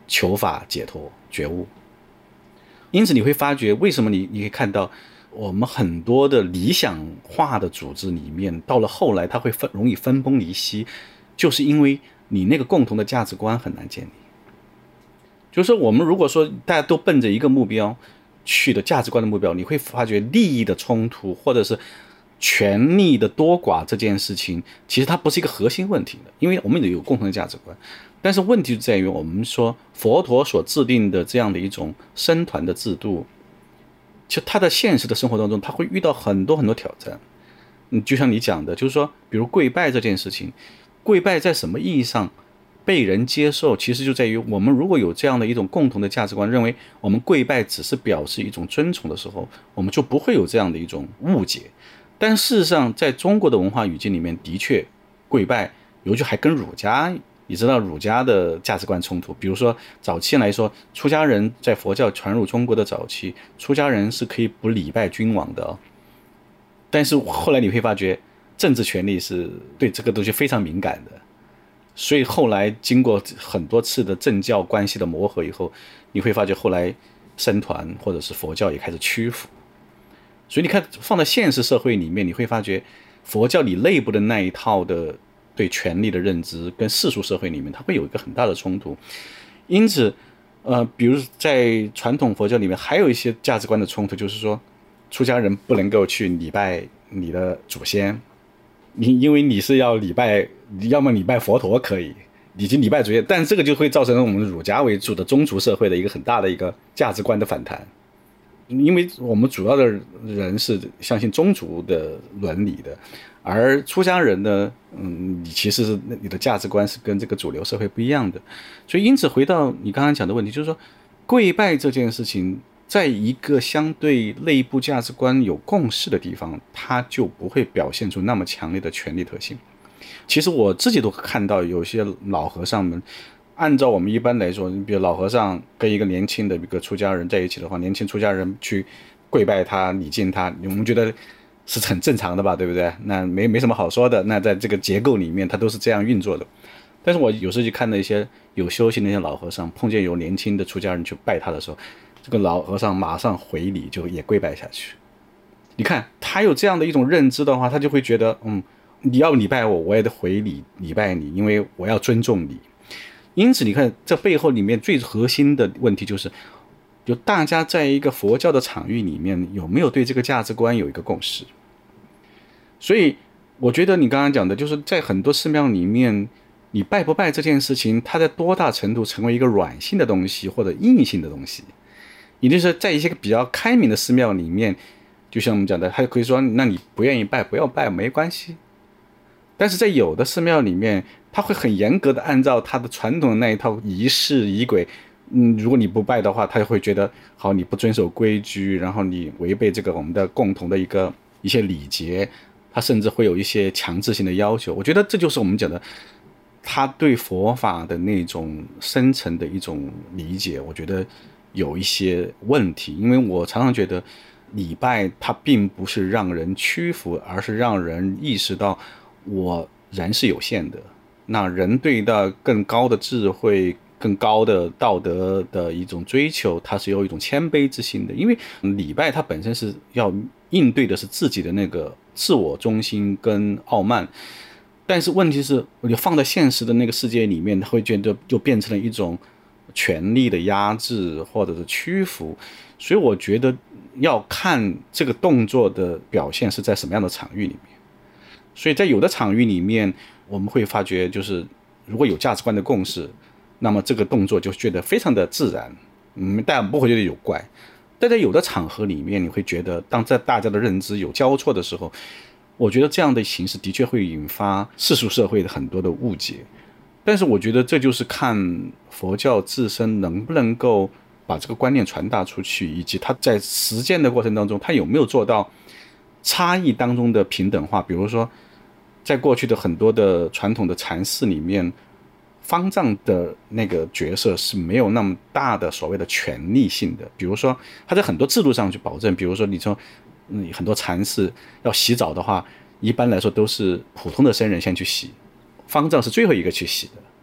求法解脱觉悟。因此你会发觉为什么你你可以看到我们很多的理想化的组织里面，到了后来它会分容易分崩离析，就是因为你那个共同的价值观很难建立。就是说我们如果说大家都奔着一个目标去的价值观的目标，你会发觉利益的冲突或者是权力的多寡这件事情，其实它不是一个核心问题的，因为我们有共同的价值观。但是问题就在于我们说佛陀所制定的这样的一种僧团的制度，其实他在现实的生活当中他会遇到很多很多挑战。嗯，就像你讲的，就是说比如跪拜这件事情，跪拜在什么意义上被人接受，其实就在于我们如果有这样的一种共同的价值观，认为我们跪拜只是表示一种尊崇的时候，我们就不会有这样的一种误解。但事实上在中国的文化语境里面，的确跪拜尤其还跟儒家，你知道儒家的价值观冲突。比如说早期来说，出家人在佛教传入中国的早期，出家人是可以不礼拜君王的、哦、但是后来你会发觉政治权力是对这个东西非常敏感的，所以后来经过很多次的政教关系的磨合以后，你会发觉后来僧团或者是佛教也开始屈服。所以你看放在现实社会里面，你会发觉佛教里内部的那一套的对权力的认知跟世俗社会里面它会有一个很大的冲突。因此呃，比如在传统佛教里面还有一些价值观的冲突，就是说出家人不能够去礼拜你的祖先，你因为你是要礼拜，要么礼拜佛陀可以，你去礼拜祖先，但这个就会造成我们儒家为主的宗族社会的一个很大的一个价值观的反弹。因为我们主要的人是相信宗族的伦理的，而出家人呢，嗯，你其实是你的价值观是跟这个主流社会不一样的。所以因此回到你刚刚讲的问题，就是说跪拜这件事情在一个相对内部价值观有共识的地方，它就不会表现出那么强烈的权力特性。其实我自己都看到有些老和尚们，按照我们一般来说，比如老和尚跟一个年轻的一个出家人在一起的话，年轻出家人去跪拜他礼敬他，我们觉得是很正常的吧，对不对？那没没什么好说的，那在这个结构里面它都是这样运作的。但是我有时候就看到一些有修行的一些老和尚碰见有年轻的出家人去拜他的时候，这个老和尚马上回礼，就也跪拜下去。你看他有这样的一种认知的话，他就会觉得嗯，你要礼拜我，我也得回礼礼拜你，因为我要尊重你。因此你看这背后里面最核心的问题就是，就大家在一个佛教的场域里面有没有对这个价值观有一个共识。所以我觉得你刚刚讲的就是在很多寺庙里面，你拜不拜这件事情，它在多大程度成为一个软性的东西或者硬性的东西。也就是在一些比较开明的寺庙里面，就像我们讲的，他可以说那你不愿意拜不要拜没关系。但是在有的寺庙里面，他会很严格的按照他的传统的那一套仪式仪轨，嗯，如果你不拜的话，他会觉得好你不遵守规矩，然后你违背这个我们的共同的一个一些礼节，他甚至会有一些强制性的要求。我觉得这就是我们讲的他对佛法的那种深层的一种理解，我觉得有一些问题。因为我常常觉得礼拜它并不是让人屈服，而是让人意识到我人是有限的，那人对到更高的智慧更高的道德的一种追求，它是有一种谦卑之心的。因为礼拜它本身是要应对的是自己的那个自我中心跟傲慢，但是问题是我就放在现实的那个世界里面，它会觉得就变成了一种权力的压制或者是屈服。所以我觉得要看这个动作的表现是在什么样的场域里面。所以在有的场域里面，我们会发觉就是如果有价值观的共识，那么这个动作就觉得非常的自然，嗯，大家不会觉得有怪。但在有的场合里面，你会觉得当在大家的认知有交错的时候，我觉得这样的形式的确会引发世俗社会的很多的误解。但是我觉得这就是看佛教自身能不能够把这个观念传达出去，以及它在实践的过程当中它有没有做到差异当中的平等化。比如说在过去的很多的传统的禅寺里面，方丈的那个角色是没有那么大的所谓的权力性的。比如说他在很多制度上去保证，比如说你说、嗯、很多禅寺要洗澡的话，一般来说都是普通的僧人先去洗，方丈是最后一个去洗的。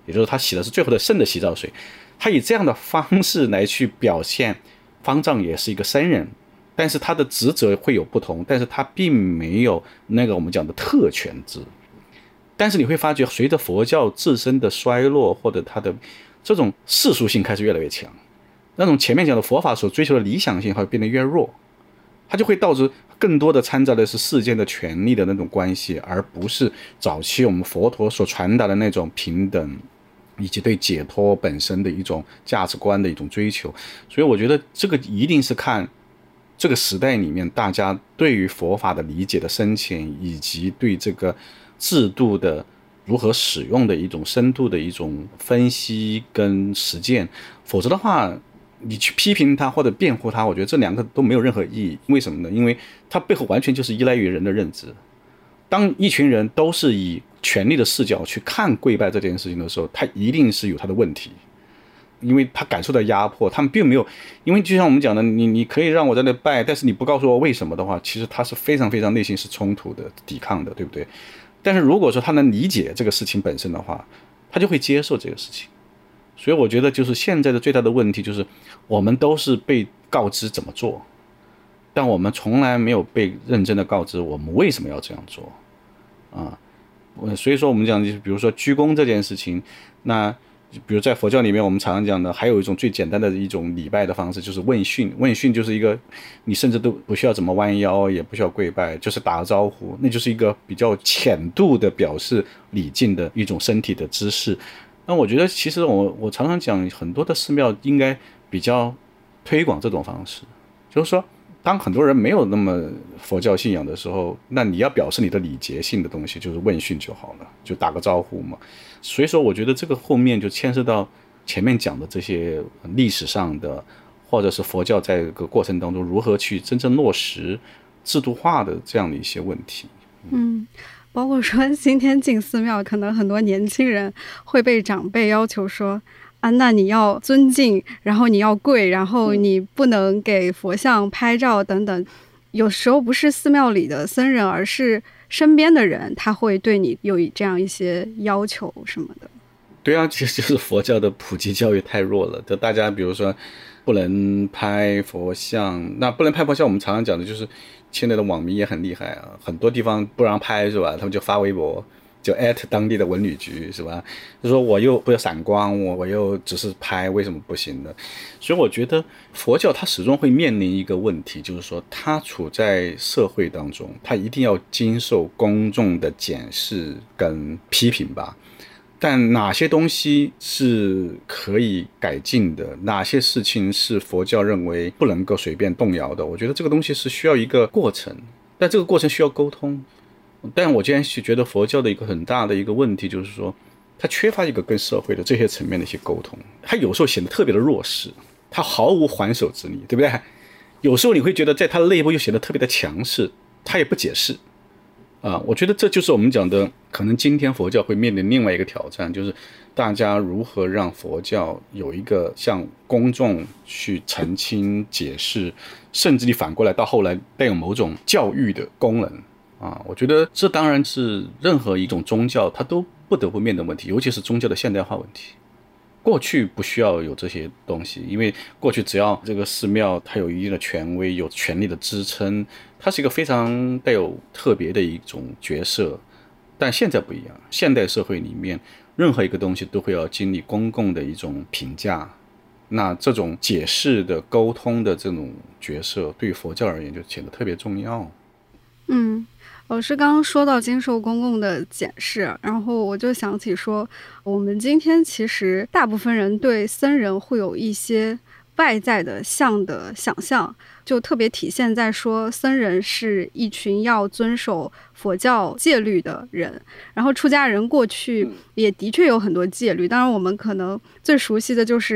也就是他洗的是最后的圣的洗澡水，他以这样的方式来去表现方丈也是一个僧人，但是他的职责会有不同，但是他并没有那个我们讲的特权制。但是你会发觉随着佛教自身的衰落，或者它的这种世俗性开始越来越强，那种前面讲的佛法所追求的理想性会变得越弱，它就会导致更多的掺杂的是世间的权力的那种关系，而不是早期我们佛陀所传达的那种平等以及对解脱本身的一种价值观的一种追求。所以我觉得这个一定是看这个时代里面大家对于佛法的理解的深浅，以及对这个制度的如何使用的一种深度的一种分析跟实践。否则的话你去批评它或者辩护它，我觉得这两个都没有任何意义。为什么呢？因为它背后完全就是依赖于人的认知。当一群人都是以权力的视角去看跪拜这件事情的时候，他一定是有他的问题，因为他感受到压迫，他们并没有，因为就像我们讲的，你你可以让我在那拜，但是你不告诉我为什么的话，其实他是非常非常内心是冲突的、抵抗的，对不对？但是如果说他能理解这个事情本身的话，他就会接受这个事情。所以我觉得就是现在的最大的问题就是我们都是被告知怎么做，但我们从来没有被认真的告知我们为什么要这样做啊。所以说我们讲，比如说鞠躬这件事情，那比如在佛教里面我们常常讲的还有一种最简单的一种礼拜的方式，就是问讯。问讯就是一个你甚至都不需要怎么弯腰，也不需要跪拜，就是打个招呼，那就是一个比较浅度的表示礼敬的一种身体的姿势。那我觉得其实我我常常讲，很多的寺庙应该比较推广这种方式，就是说当很多人没有那么佛教信仰的时候，那你要表示你的礼节性的东西就是问讯就好了，就打个招呼嘛。所以说我觉得这个后面就牵涉到前面讲的这些历史上的，或者是佛教在这个过程当中如何去真正落实制度化的这样的一些问题。 嗯，包括说今天进寺庙，可能很多年轻人会被长辈要求说啊，那你要尊敬，然后你要跪，然后你不能给佛像拍照等等。有时候不是寺庙里的僧人，而是身边的人，他会对你有这样一些要求什么的。 对啊，其实就是佛教的普及教育太弱了，就大家比如说不能拍佛像，那不能拍佛像我们常常讲的就是现在的网民也很厉害啊，很多地方不让拍是吧，他们就发微博就艾特当地的文旅局是吧，就说我又不要闪光，我我又只是拍，为什么不行呢？所以我觉得佛教它始终会面临一个问题，就是说它处在社会当中，它一定要经受公众的检视跟批评吧。但哪些东西是可以改进的，哪些事情是佛教认为不能够随便动摇的，我觉得这个东西是需要一个过程，但这个过程需要沟通。但我今天是觉得佛教的一个很大的一个问题就是说，它缺乏一个跟社会的这些层面的一些沟通，它有时候显得特别的弱势，它毫无还手之力，对不对？有时候你会觉得在它的内部又显得特别的强势，它也不解释啊。我觉得这就是我们讲的，可能今天佛教会面临另外一个挑战，就是大家如何让佛教有一个向公众去澄清解释，甚至你反过来到后来带有某种教育的功能啊，我觉得这当然是任何一种宗教它都不得不面对问题，尤其是宗教的现代化问题。过去不需要有这些东西，因为过去只要这个寺庙它有一定的权威，有权力的支撑，它是一个非常带有特别的一种角色。但现在不一样，现代社会里面任何一个东西都会要经历公共的一种评价，那这种解释的沟通的这种角色对于佛教而言就显得特别重要。 嗯，老师刚刚说到经受公共的检视，然后我就想起说，我们今天其实大部分人对僧人会有一些外在的像的想象，就特别体现在说僧人是一群要遵守佛教戒律的人，然后出家人过去也的确有很多戒律，当然我们可能最熟悉的就是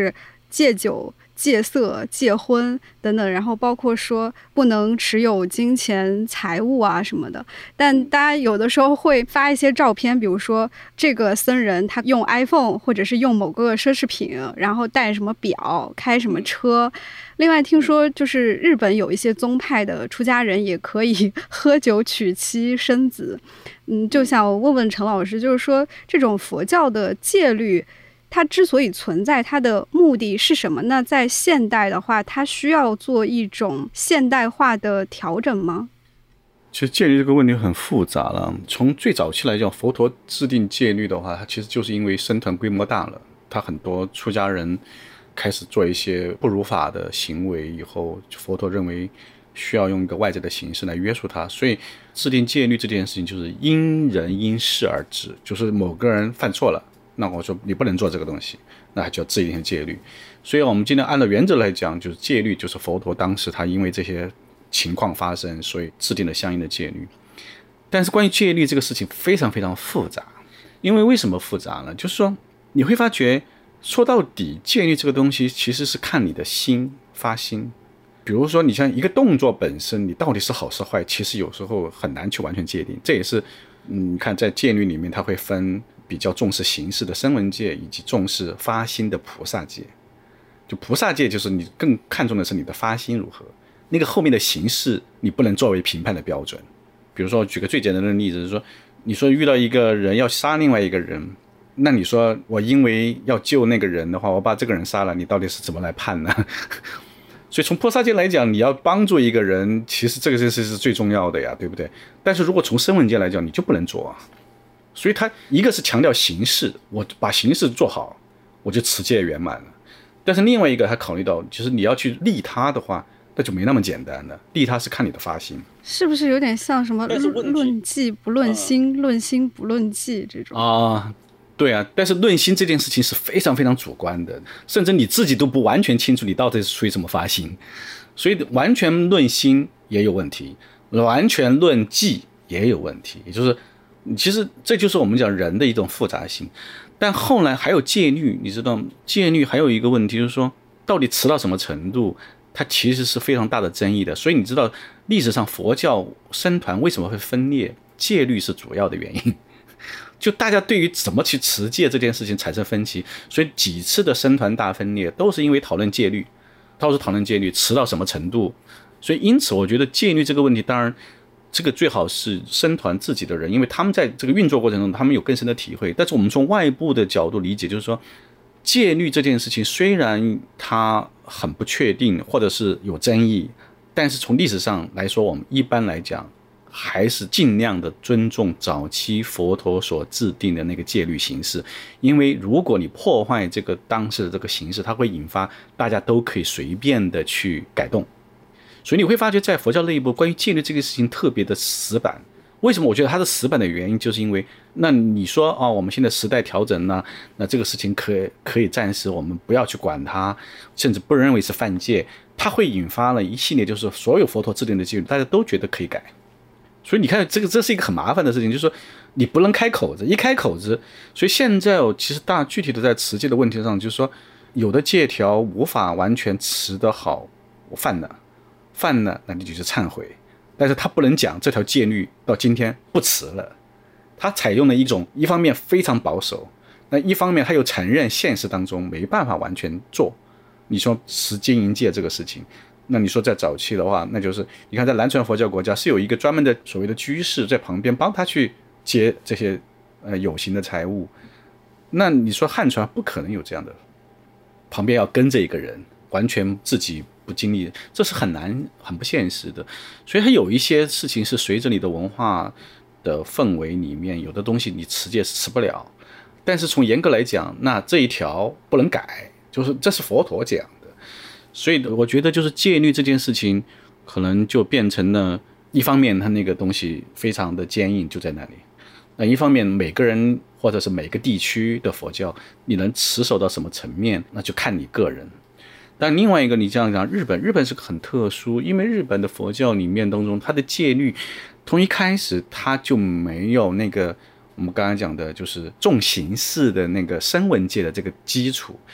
戒酒、戒色、戒婚等等，然后包括说不能持有金钱财物啊什么的。但大家有的时候会发一些照片，比如说这个僧人他用 iPhone 或者是用某个奢侈品，然后戴什么表，开什么车。另外听说就是日本有一些宗派的出家人也可以喝酒娶妻生子。嗯，就想问问陈老师，就是说这种佛教的戒律它之所以存在，它的目的是什么？那在现代的话，它需要做一种现代化的调整吗？ 其实戒律这个问题很复杂了。从最早期来讲，佛陀制定戒律的话，它其实就是因为僧团规模大了，他很多出家人开始做一些不如法的行为以后，佛陀认为需要用一个外在的形式来约束他，所以制定戒律这件事情就是因人因事而治，就是某个人犯错了，那我说你不能做这个东西，那就要制定戒律。所以我们今天按照原则来讲，就是戒律就是佛陀当时他因为这些情况发生，所以制定了相应的戒律。但是关于戒律这个事情非常非常复杂，因为为什么复杂呢？就是说你会发觉说到底戒律这个东西其实是看你的心发心。比如说你像一个动作本身你到底是好是坏，其实有时候很难去完全界定。这也是嗯，你看在戒律里面它会分比较重视形式的声闻戒，以及重视发心的菩萨戒。就菩萨戒就是你更看重的是你的发心如何，那个后面的形式你不能作为评判的标准。比如说举个最简单的例子，就是说你说遇到一个人要杀另外一个人，那你说我因为要救那个人的话，我把这个人杀了，你到底是怎么来判呢？所以从菩萨戒来讲，你要帮助一个人，其实这个事是最重要的呀，对不对？但是如果从声闻戒来讲，你就不能做啊。所以他一个是强调形式，我把形式做好，我就持戒圆满了。但是另外一个他考虑到，就是你要去利他的话，那就没那么简单了。利他是看你的发心， 是不是有点像什么论迹不论心、嗯、论心不论迹这种啊？对啊，但是论心这件事情是非常非常主观的，甚至你自己都不完全清楚你到底是属于什么发心，所以完全论心也有问题，完全论迹也有问题。也就是其实这就是我们讲人的一种复杂性。但后来还有戒律，你知道戒律还有一个问题，就是说到底持到什么程度，它其实是非常大的争议的。所以你知道历史上佛教僧团为什么会分裂，戒律是主要的原因。就大家对于怎么去持戒这件事情产生分歧，所以几次的僧团大分裂都是因为讨论戒律，都是讨论戒律持到什么程度。所以因此我觉得戒律这个问题，当然这个最好是僧团自己的人，因为他们在这个运作过程中他们有更深的体会。但是我们从外部的角度理解，就是说戒律这件事情虽然它很不确定或者是有争议，但是从历史上来说，我们一般来讲还是尽量的尊重早期佛陀所制定的那个戒律形式。因为如果你破坏这个当时的这个形式，它会引发大家都可以随便的去改动。所以你会发觉在佛教内部关于戒律这个事情特别的死板。为什么我觉得它是死板的原因，就是因为那你说哦，我们现在时代调整呢，那这个事情可以可以暂时我们不要去管它，甚至不认为是犯戒，它会引发了一系列就是所有佛陀制定的戒律大家都觉得可以改。所以你看这个这是一个很麻烦的事情，就是说你不能开口子，一开口子，所以现在哦，其实大具体的在持戒的问题上，就是说有的戒条无法完全持得好，我犯了犯了那你就去忏悔，但是他不能讲这条戒律到今天不持了，他采用了一种一方面非常保守，那一方面他又承认现实当中没办法完全做。你说持经营戒这个事情，那你说在早期的话，那就是你看在南传佛教国家是有一个专门的所谓的居士在旁边帮他去接这些呃有形的财物，那你说汉传不可能有这样的，旁边要跟着一个人，完全自己不经历，这是很难很不现实的。所以它有一些事情是随着你的文化的氛围里面，有的东西你持戒是持不了，但是从严格来讲，那这一条不能改，就是这是佛陀讲的。所以我觉得就是戒律这件事情可能就变成了一方面它那个东西非常的坚硬就在那里，那一方面每个人或者是每个地区的佛教你能持守到什么层面，那就看你个人。但另外一个你这样讲，日本日本是个很特殊，因为日本的佛教里面当中它的戒律从一开始它就没有那个我们刚才讲的就是重形式的那个声闻戒的这个基础，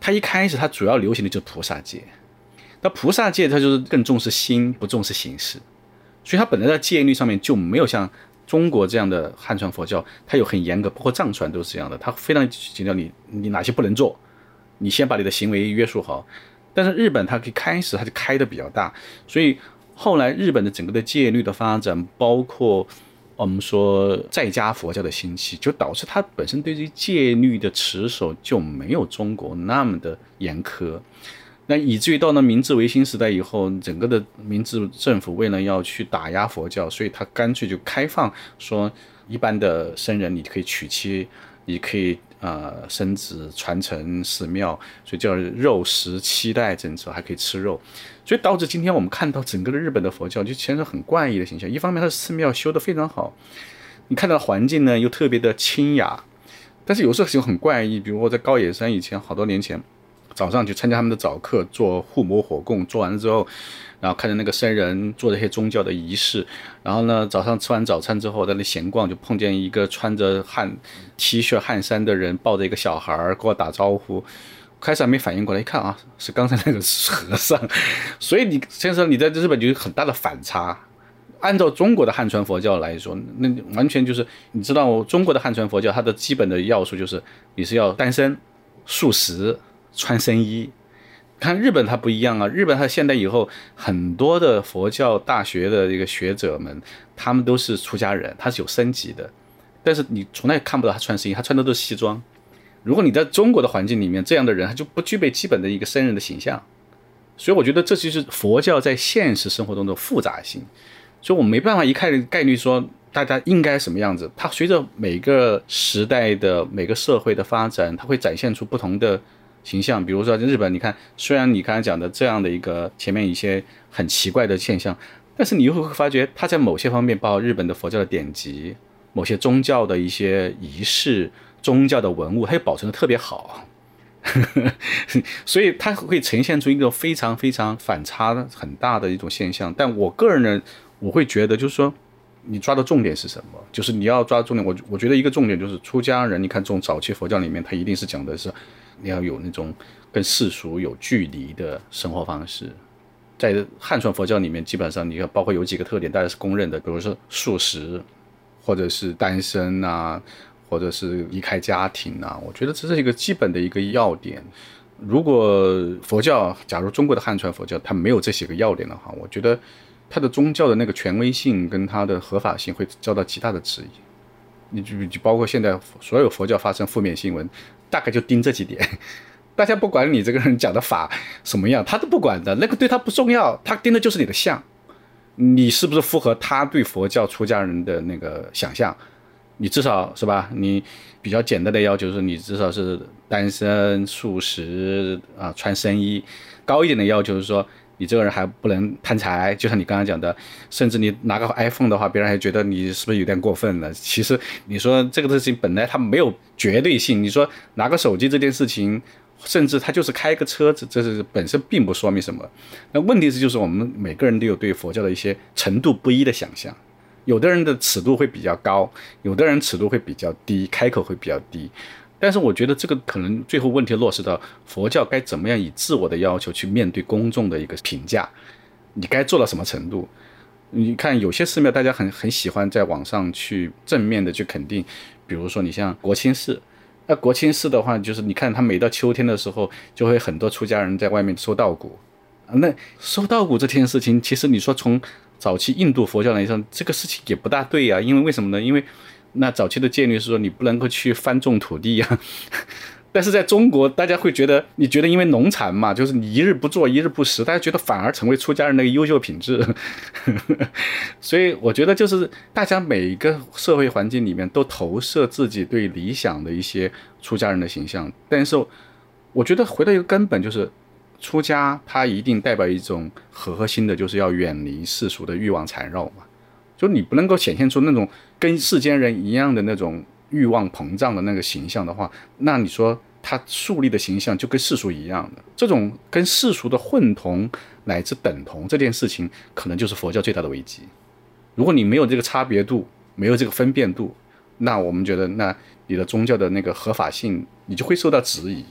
它一开始它主要流行的就是菩萨戒，那菩萨戒它就是更重视心，不重视形式，所以它本来在戒律上面就没有像中国这样的汉传佛教，它有很严格，包括藏传都是这样的，它非常强调你你哪些不能做，你先把你的行为约束好。但是日本它可以开始它就开的比较大，所以后来日本的整个的戒律的发展，包括我们说在家佛教的兴起，就导致它本身对于戒律的持守就没有中国那么的严苛。那以至于到了明治维新时代以后，整个的明治政府为了要去打压佛教，所以他干脆就开放说，一般的僧人你可以娶妻，你可以呃生子传承寺庙，所以叫肉食七代政策，还可以吃肉，所以导致今天我们看到整个的日本的佛教就显得很怪异的形象。一方面它的寺庙修得非常好，你看到环境呢又特别的清雅，但是有时候就很怪异。比如我在高野山以前好多年前，早上去参加他们的早课，做护摩火供，做完了之后，然后看着那个僧人做这些宗教的仪式，然后呢早上吃完早餐之后在那闲逛，就碰见一个穿着汗 T 恤汗衫的人抱着一个小孩跟我打招呼，开始还没反应过来，一看啊是刚才那个和尚。所以你先生你在日本就有很大的反差。按照中国的汉传佛教来说，那完全就是你知道中国的汉传佛教它的基本的要素就是你是要单身素食穿僧衣。看日本它不一样啊，日本它现代以后很多的佛教大学的这个学者们，他们都是出家人，他是有升级的，但是你从来看不到他穿僧衣，他穿的都是西装。如果你在中国的环境里面，这样的人他就不具备基本的一个僧人的形象。所以我觉得这就是佛教在现实生活中的复杂性，所以我没办法一概概率说大家应该什么样子。它随着每个时代的每个社会的发展，它会展现出不同的形象。比如说日本，你看虽然你刚才讲的这样的一个前面一些很奇怪的现象，但是你又会发觉它在某些方面，包括日本的佛教的典籍，某些宗教的一些仪式，宗教的文物，它又保存的特别好。所以它会呈现出一个非常非常反差很大的一种现象。但我个人呢，我会觉得就是说你抓的重点是什么，就是你要抓重点。我我觉得一个重点就是出家人，你看这种早期佛教里面，它一定是讲的是你要有那种跟世俗有距离的生活方式。在汉传佛教里面，基本上你看包括有几个特点大家是公认的，比如说素食，或者是单身啊，或者是离开家庭啊，我觉得这是一个基本的一个要点。如果佛教，假如中国的汉传佛教它没有这些个要点的话，我觉得它的宗教的那个权威性跟它的合法性会遭到极大的质疑。你就包括现在所有佛教发生负面新闻，大概就盯这几点。大家不管你这个人讲的法什么样，他都不管的，那个对他不重要，他盯的就是你的相，你是不是符合他对佛教出家人的那个想象。你至少是吧，你比较简单的要求是你至少是单身素食啊，穿僧衣。高一点的要求是说你这个人还不能贪财，就像你刚刚讲的，甚至你拿个 iPhone 的话，别人还觉得你是不是有点过分了。其实你说这个事情本来它没有绝对性，你说拿个手机这件事情，甚至他就是开个车子，这是本身并不说明什么。那问题是就是我们每个人都有对佛教的一些程度不一的想象，有的人的尺度会比较高，有的人尺度会比较低，开口会比较低。但是我觉得这个可能最后问题落实到佛教该怎么样以自我的要求去面对公众的一个评价，你该做到什么程度。你看有些寺庙大家很很喜欢在网上去正面的去肯定，比如说你像国清寺，那国清寺的话就是你看他每到秋天的时候就会很多出家人在外面收稻谷。那收稻谷这件事情，其实你说从早期印度佛教来说，这个事情也不大对啊。因为为什么呢？因为那早期的戒律是说你不能够去翻种土地啊。但是在中国大家会觉得，你觉得因为农产嘛，就是你一日不做一日不食，大家觉得反而成为出家人的一个优秀品质。所以我觉得就是大家每一个社会环境里面都投射自己对理想的一些出家人的形象。但是我觉得回到一个根本，就是出家它一定代表一种核心的，就是要远离世俗的欲望缠绕嘛。就你不能够显现出那种跟世间人一样的那种欲望膨胀的那个形象的话，那你说他树立的形象就跟世俗一样的，这种跟世俗的混同乃至等同这件事情，可能就是佛教最大的危机。如果你没有这个差别度，没有这个分辨度，那我们觉得那你的宗教的那个合法性你就会受到质疑。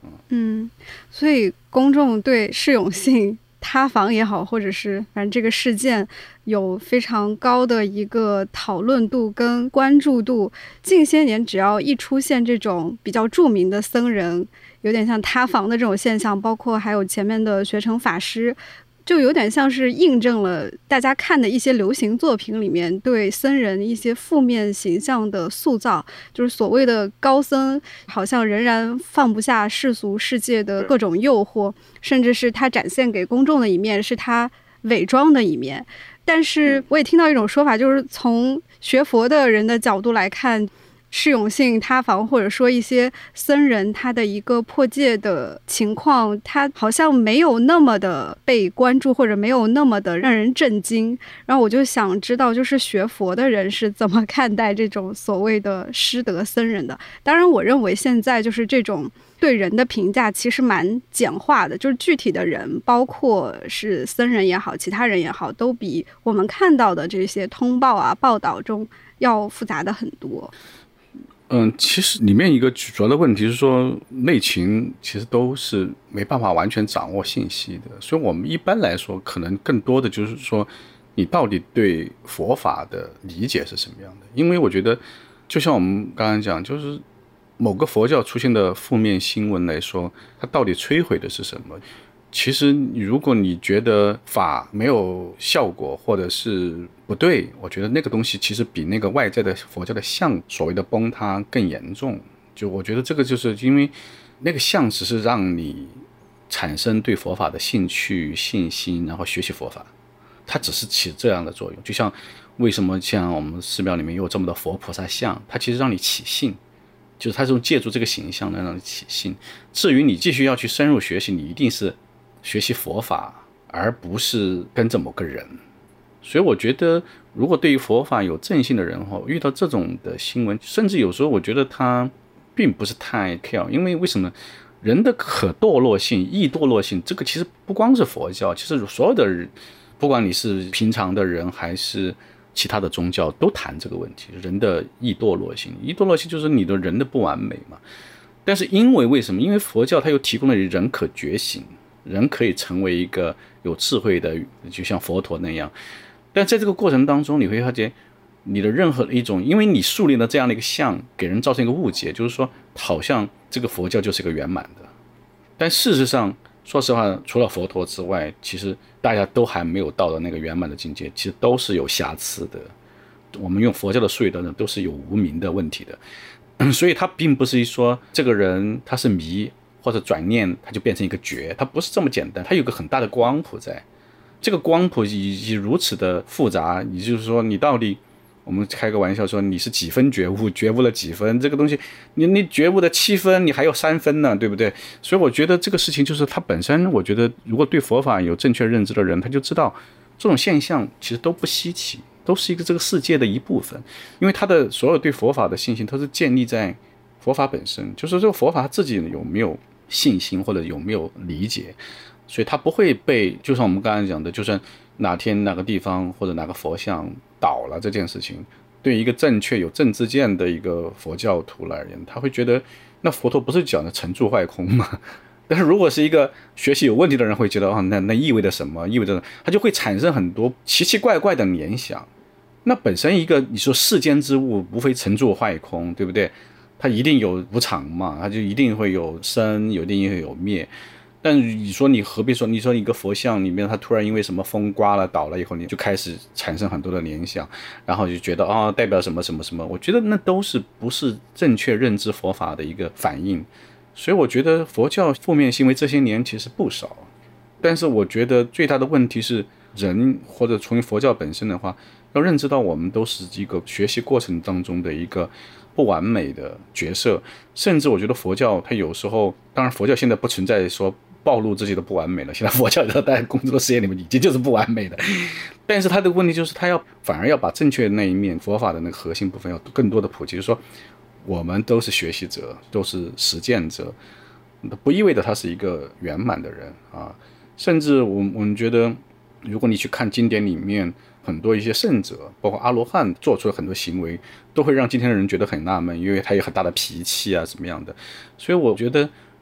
嗯，所以公众对释永信塌房也好，或者是反正这个事件有非常高的一个讨论度跟关注度。近些年只要一出现这种比较著名的僧人有点像塌房的这种现象，包括还有前面的学成法师，就有点像是印证了大家看的一些流行作品里面对僧人一些负面形象的塑造，就是所谓的高僧好像仍然放不下世俗世界的各种诱惑，甚至是他展现给公众的一面是他伪装的一面。但是我也听到一种说法，就是从学佛的人的角度来看，释永信塌房或者说一些僧人他的一个破戒的情况，他好像没有那么的被关注，或者没有那么的让人震惊。然后我就想知道，就是学佛的人是怎么看待这种所谓的失德僧人的。当然我认为现在就是这种对人的评价其实蛮简化的，就是具体的人包括是僧人也好其他人也好，都比我们看到的这些通报啊报道中要复杂的很多。 嗯，其实里面一个主要的问题是说，内情其实都是没办法完全掌握信息的，所以我们一般来说，可能更多的就是说，你到底对佛法的理解是什么样的？因为我觉得，就像我们刚刚讲，就是某个佛教出现的负面新闻来说，它到底摧毁的是什么？其实如果你觉得法没有效果或者是不对，我觉得那个东西其实比那个外在的佛教的像所谓的崩塌更严重。就我觉得这个就是因为那个像只是让你产生对佛法的兴趣信心，然后学习佛法，它只是起这样的作用。就像为什么像我们寺庙里面有这么多佛菩萨像，它其实让你起信，就是它是借助这个形象能让你起信。至于你继续要去深入学习，你一定是学习佛法，而不是跟着某个人。所以我觉得如果对于佛法有正信的人遇到这种的新闻，甚至有时候我觉得他并不是太 care。 因为为什么人的可堕落性易堕落性，这个其实不光是佛教，其实所有的人，不管你是平常的人还是其他的宗教，都谈这个问题，人的易堕落性。易堕落性就是你的人的不完美嘛。但是因为为什么？因为佛教它又提供了人可觉醒，人可以成为一个有智慧的，就像佛陀那样。但在这个过程当中，你会发现你的任何一种，因为你树立了这样的一个像，给人造成一个误解，就是说好像这个佛教就是一个圆满的。但事实上说实话，除了佛陀之外，其实大家都还没有到的那个圆满的境界，其实都是有瑕疵的。我们用佛教的术语的人都是有无明的问题的。所以他并不是说这个人他是迷或者转念他就变成一个觉，他不是这么简单，他有个很大的光谱在。这个光谱以及如此的复杂，也就是说你到底，我们开个玩笑说你是几分觉悟，觉悟了几分，这个东西你你觉悟的七分，你还有三分呢，对不对？所以我觉得这个事情就是它本身，我觉得如果对佛法有正确认知的人，他就知道这种现象其实都不稀奇，都是一个这个世界的一部分。因为他的所有对佛法的信心都是建立在佛法本身，就是这个佛法自己有没有信心或者有没有理解，所以他不会被，就像我们刚才讲的，就算哪天哪个地方或者哪个佛像倒了这件事情，对一个正确有正知见的一个佛教徒而言，他会觉得那佛陀不是讲的成住坏空吗？但是如果是一个学习有问题的人会觉得、哦、那那意味着什么，意味着他就会产生很多奇奇怪怪的联想。那本身一个你说世间之物无非成住坏空，对不对？它一定有无常嘛，它就一定会有生，有一定会有灭。但你说你何必说，你说一个佛像里面它突然因为什么风刮了倒了以后，你就开始产生很多的联想，然后就觉得啊、哦、代表什么什么什么，我觉得那都是不是正确认知佛法的一个反应。所以我觉得佛教负面行为这些年其实不少，但是我觉得最大的问题是人，或者从佛教本身的话，要认知到我们都是一个学习过程当中的一个不完美的角色。甚至我觉得佛教它有时候，当然佛教现在不存在说暴露自己的不完美了，现在佛教在工作的实验里面已经就是不完美的，但是它的问题就是它要反而要把正确的那一面，佛法的那个核心部分要更多的普及，就是说我们都是学习者，都是实践者，不意味着他是一个圆满的人啊。甚至我我们觉得，如果你去看经典里面很多一些圣者，包括阿罗汉做出了很多行为，都会让今天的人觉得很纳闷，因为他有很大的脾气啊什么样的。所以我觉得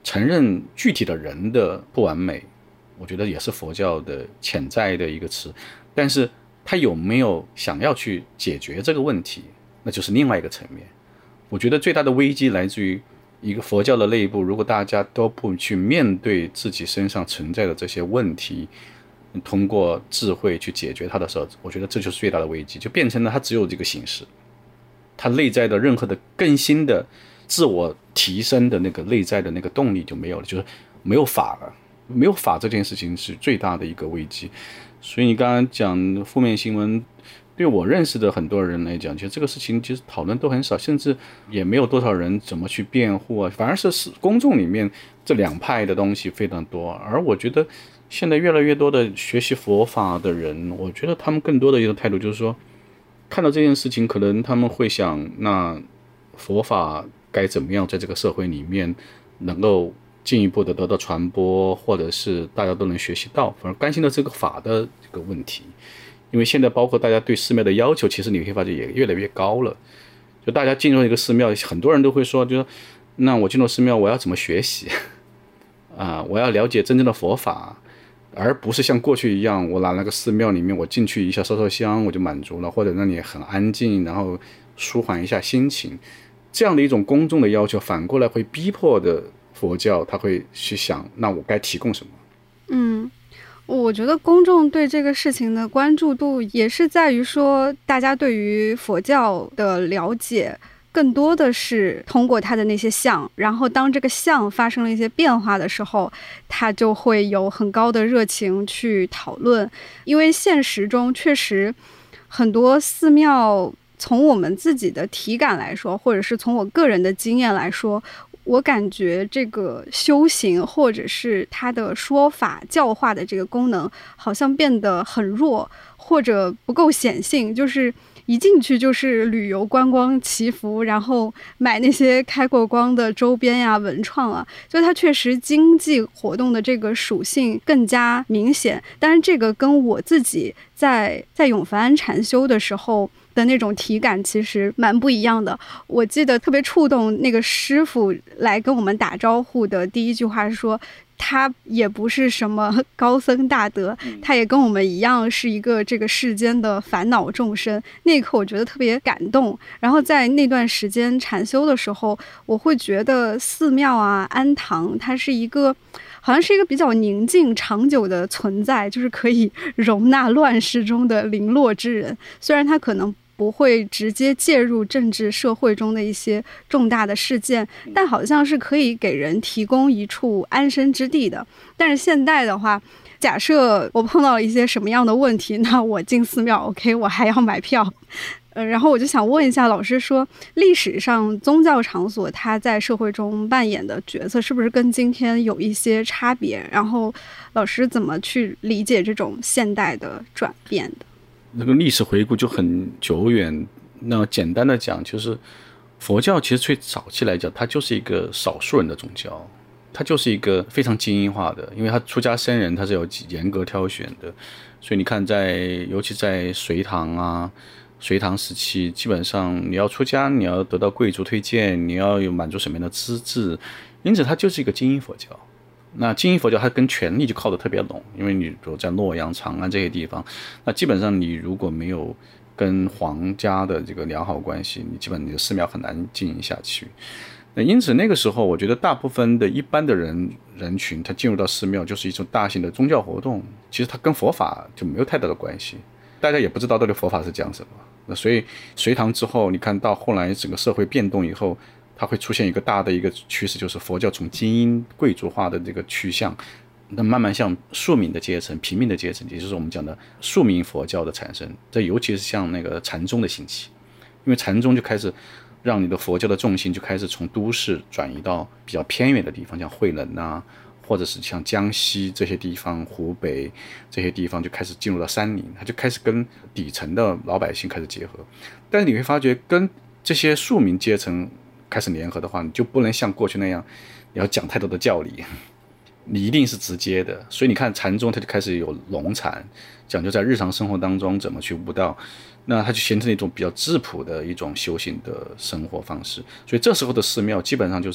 承认具体的人的不完美，我觉得也是佛教的潜在的一个词，但是他有没有想要去解决这个问题，那就是另外一个层面。我觉得最大的危机来自于一个佛教的内部，如果大家都不去面对自己身上存在的这些问题，通过智慧去解决它的时候，我觉得这就是最大的危机，就变成了它只有这个形式，它内在的任何的更新的自我提升的那个内在的那个动力就没有了，就是没有法了。没有法这件事情是最大的一个危机。所以你刚刚讲负面新闻，对我认识的很多人来讲，其实这个事情其实讨论都很少，甚至也没有多少人怎么去辩护啊，反而是公众里面这两派的东西非常多。而我觉得现在越来越多的学习佛法的人，我觉得他们更多的一个态度就是说，看到这件事情，可能他们会想，那佛法该怎么样在这个社会里面能够进一步的得到传播，或者是大家都能学习到，反而关心的这个法的这个问题。因为现在包括大家对寺庙的要求，其实你会发现也越来越高了。就大家进入一个寺庙，很多人都会说，就是那我进入寺庙，我要怎么学习啊？我要了解真正的佛法，而不是像过去一样，我来那个寺庙里面，我进去一下烧烧香我就满足了，或者让你很安静，然后舒缓一下心情。这样的一种公众的要求，反过来会逼迫的佛教，他会去想，那我该提供什么？ 嗯，我觉得公众对这个事情的关注度也是在于说，大家对于佛教的了解更多的是通过他的那些相，然后当这个相发生了一些变化的时候，他就会有很高的热情去讨论。因为现实中确实很多寺庙，从我们自己的体感来说，或者是从我个人的经验来说，我感觉这个修行或者是它的说法教化的这个功能好像变得很弱，或者不够显性，就是一进去就是旅游观光祈福，然后买那些开过光的周边呀文创啊，就它确实经济活动的这个属性更加明显。但是这个跟我自己在在永福庵禅修的时候的那种体感其实蛮不一样的。我记得特别触动，那个师傅来跟我们打招呼的第一句话是说，他也不是什么高僧大德，他也跟我们一样是一个这个世间的烦恼众生。那一刻我觉得特别感动。然后在那段时间禅修的时候，我会觉得寺庙啊庵堂它是一个好像是一个比较宁静长久的存在，就是可以容纳乱世中的零落之人。虽然它可能不会直接介入政治社会中的一些重大的事件，但好像是可以给人提供一处安身之地的。但是现代的话，假设我碰到了一些什么样的问题，那我进寺庙 OK 我还要买票。呃，然后我就想问一下老师说，历史上宗教场所它在社会中扮演的角色是不是跟今天有一些差别？然后老师怎么去理解这种现代的转变的？ 那个历史回顾就很久远。那简单的讲，就是佛教其实最早期来讲，它就是一个少数人的宗教，它就是一个非常精英化的，因为它出家僧人他是有严格挑选的。所以你看在，尤其在隋唐啊，隋唐时期，基本上你要出家，你要得到贵族推荐，你要有满足什么样的资质，因此它就是一个精英佛教。那精英佛教它跟权力就靠得特别拢，因为你比如在洛阳、长安这些地方，那基本上你如果没有跟皇家的这个良好关系，你基本你的寺庙很难经营下去。那因此那个时候，我觉得大部分的一般的人人群，他进入到寺庙就是一种大型的宗教活动，其实它跟佛法就没有太大的关系，大家也不知道到底佛法是讲什么。那所以隋唐之后，你看到后来整个社会变动以后，它会出现一个大的一个趋势，就是佛教从精英贵族化的这个趋向，那慢慢向庶民的阶层、平民的阶层，也就是我们讲的庶民佛教的产生。这尤其是像那个禅宗的兴起，因为禅宗就开始让你的佛教的重心就开始从都市转移到比较偏远的地方，像慧能啊，或者是像江西这些地方、湖北这些地方，就开始进入到山林，它就开始跟底层的老百姓开始结合。但是你会发觉，跟这些庶民阶层开始联合的话，你就不能像过去那样你要讲太多的教理，你一定是直接的。所以你看禅宗它就开始有农禅，讲究在日常生活当中怎么去悟道，那它就形成一种比较质朴的一种修行的生活方式。所以这时候的寺庙基本上就是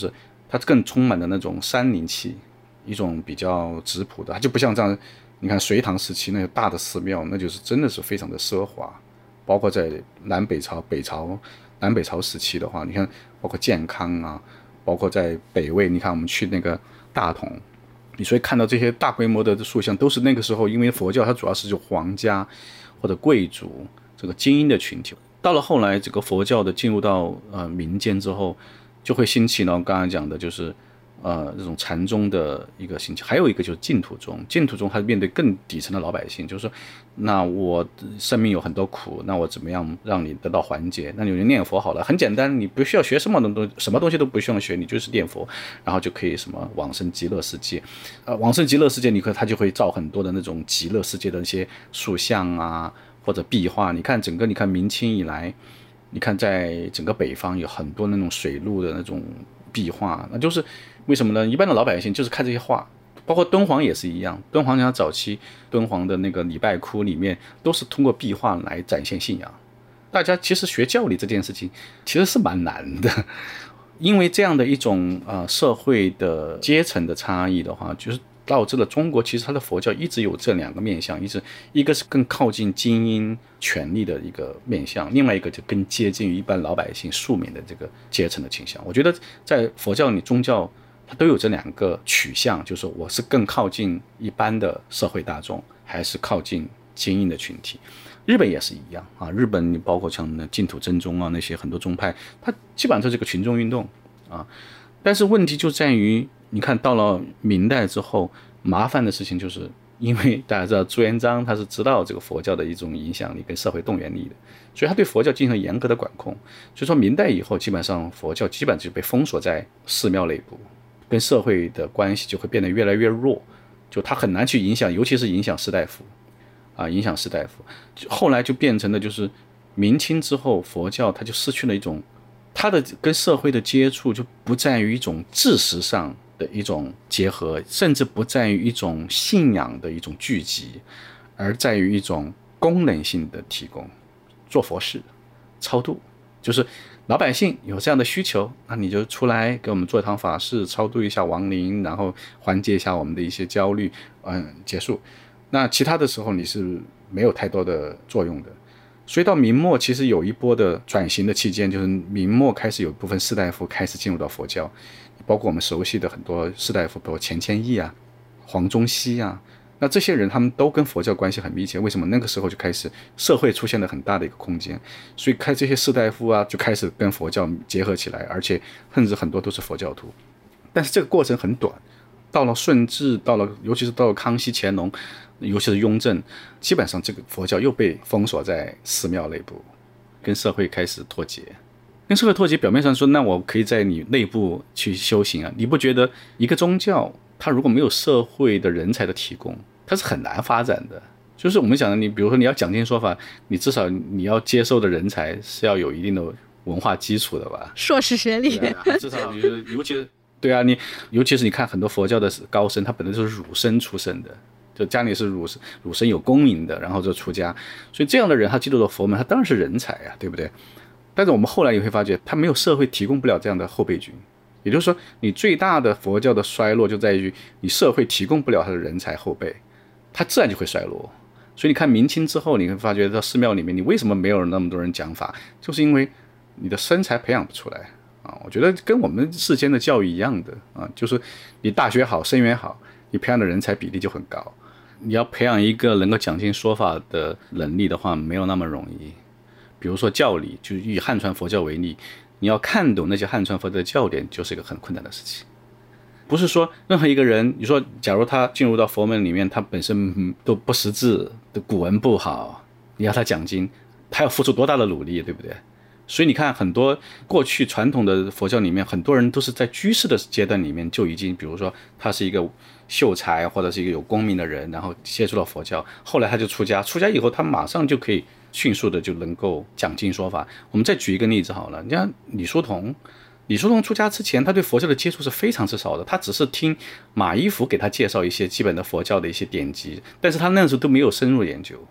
它更充满了那种山林气，一种比较质朴的，它就不像这样，你看隋唐时期那些大的寺庙，那就是真的是非常的奢华。包括在南北朝、北朝、南北朝时期的话，你看，包括建康啊，包括在北魏，你看我们去那个大同，你所以看到这些大规模的塑像，都是那个时候，因为佛教它主要是就皇家或者贵族这个精英的群体。到了后来，这个佛教的进入到呃民间之后，就会兴起呢，刚才讲的就是呃这种禅宗的一个兴起，还有一个就是净土宗。净土宗它面对更底层的老百姓，就是说，那我生命有很多苦，那我怎么样让你得到缓解？那你就念佛好了，很简单，你不需要学什么东西，什么东西都不需要学，你就是念佛，然后就可以什么往生极乐世界。呃，往生极乐世界，你看它就会造很多的那种极乐世界的那些塑像啊，或者壁画。你看整个，你看明清以来，你看在整个北方有很多那种水陆的那种壁画，那就是为什么呢？一般的老百姓就是看这些画，包括敦煌也是一样。敦煌像早期敦煌的那个礼拜窟里面，都是通过壁画来展现信仰。大家其实学教理这件事情其实是蛮难的，因为这样的一种呃社会的阶层的差异的话，就是导致了中国其实它的佛教一直有这两个面向，一直一个是更靠近精英权力的一个面向，另外一个就更接近于一般老百姓庶民的这个阶层的倾向。我觉得在佛教里宗教它都有这两个取向，就是我是更靠近一般的社会大众，还是靠近精英的群体。日本也是一样啊，日本你包括像净土真宗啊那些很多宗派，它基本上是这个群众运动啊。但是问题就在于，你看到了明代之后，麻烦的事情就是因为大家知道朱元璋他是知道这个佛教的一种影响力跟社会动员力的，所以他对佛教进行了严格的管控。所以说明代以后，基本上佛教基本就被封锁在寺庙内部，跟社会的关系就会变得越来越弱，就他很难去影响，尤其是影响士大夫啊，影响士大夫。后来就变成了就是明清之后，佛教它就失去了一种它的跟社会的接触，就不在于一种知识上的一种结合，甚至不在于一种信仰的一种聚集，而在于一种功能性的提供，做佛事、超度，就是老百姓有这样的需求，那你就出来给我们做一堂法事，超度一下亡灵，然后缓解一下我们的一些焦虑，嗯，结束。那其他的时候你是没有太多的作用的。所以到明末其实有一波的转型的期间，就是明末开始有一部分士大夫开始进入到佛教，包括我们熟悉的很多士大夫，包括钱谦益啊、黄宗羲啊，那这些人他们都跟佛教关系很密切。为什么？那个时候就开始社会出现了很大的一个空间，所以开这些士大夫啊就开始跟佛教结合起来，而且甚至很多都是佛教徒。但是这个过程很短，到了顺治，到了尤其是到了康熙、乾隆，尤其是雍正，基本上这个佛教又被封锁在寺庙内部，跟社会开始脱节。跟社会脱节，表面上说，那我可以在你内部去修行啊，你不觉得一个宗教它如果没有社会的人才的提供，它是很难发展的。就是我们讲的，你比如说你要讲经说法，你至少你要接受的人才是要有一定的文化基础的吧， 硕士学历， 啊、至少你尤其是对啊，你尤其是你看很多佛教的高僧，他本来就是儒生出身的，就家里是儒儒生有功名的，然后就出家，所以这样的人他进入了佛门，他当然是人才啊，对不对？但是我们后来也会发觉，他没有社会提供不了这样的后备军，也就是说，你最大的佛教的衰落就在于你社会提供不了他的人才后备，他自然就会衰落。所以你看明清之后，你会发觉到寺庙里面，你为什么没有那么多人讲法，就是因为你的身材培养不出来啊。我觉得跟我们世间的教育一样的啊，就是你大学好，生源好，你培养的人才比例就很高。你要培养一个能够讲经说法的能力的话，没有那么容易。比如说教理，就以汉传佛教为例，你要看懂那些汉传佛教的教典，就是一个很困难的事情。不是说任何一个人，你说假如他进入到佛门里面，他本身都不识字，的古文不好，你要他讲经，他要付出多大的努力，对不对？所以你看很多过去传统的佛教里面，很多人都是在居士的阶段里面就已经，比如说他是一个秀才或者是一个有功名的人，然后接触到佛教，后来他就出家，出家以后他马上就可以迅速的就能够讲经说法。我们再举一个例子好了，你像李叔同，李叔同出家之前，他对佛教的接触是非常之少的，他只是听马一福给他介绍一些基本的佛教的一些典籍，但是他那时候都没有深入研究。